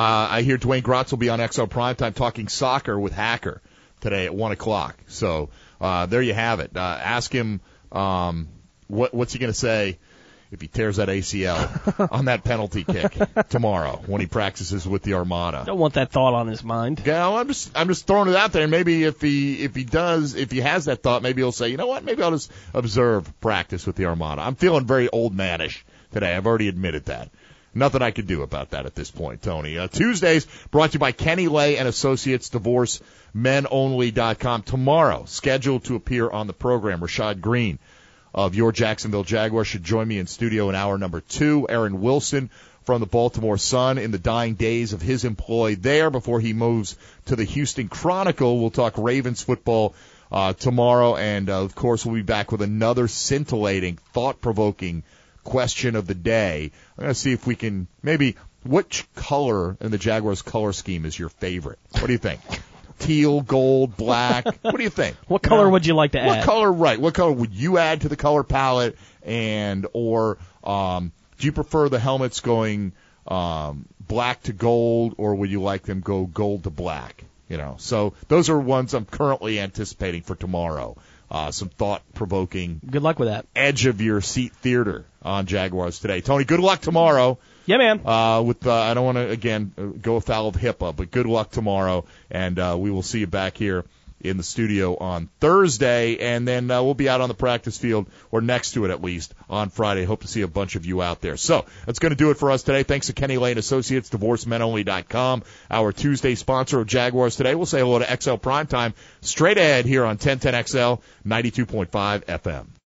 I hear Dwayne Grotz will be on X L Primetime talking soccer with Hacker today at one o'clock. So uh, there you have it. Uh, ask him um, what, what's he going to say if he tears that A C L on that penalty kick tomorrow when he practices with the Armada. Don't want that thought on his mind. Yeah, I'm just I'm just throwing it out there. And maybe if he if he does if he has that thought, maybe he'll say, you know what, maybe I'll just observe practice with the Armada. I'm feeling very old manish today. I've already admitted that. Nothing I could do about that at this point, Tony. Uh, Tuesdays brought to you by Kenny Lay and Associates, divorce men only dot com. Tomorrow, scheduled to appear on the program, Rashad Green of your Jacksonville Jaguars should join me in studio in hour number two. Aaron Wilson from the Baltimore Sun in the dying days of his employ there before he moves to the Houston Chronicle. We'll talk Ravens football uh, tomorrow, and uh, of course we'll be back with another scintillating, thought-provoking question of the day. I'm going to see if we can maybe, which color in the Jaguars color scheme is your favorite? What do you think? Teal, gold, black. What do you think? What color you know, would you like to what add? What color, right? What color would you add to the color palette? And or um, do you prefer the helmets going um, black to gold, or would you like them go gold to black? You know, so those are ones I'm currently anticipating for tomorrow. Uh, some thought-provoking. Good luck with that. Edge of your seat theater on Jaguars today. Tony, good luck tomorrow. Yeah, man. Uh, with uh, I don't want to, again, go afoul of HIPAA, but good luck tomorrow, and uh, we will see you back here in the studio on Thursday, and then uh, we'll be out on the practice field, or next to it at least, on Friday. Hope to see a bunch of you out there. So that's going to do it for us today. Thanks to Kenny Lane Associates, divorce men only dot com, our Tuesday sponsor of Jaguars Today. We'll say hello to X L Primetime straight ahead here on ten ten X L ninety-two point five F M.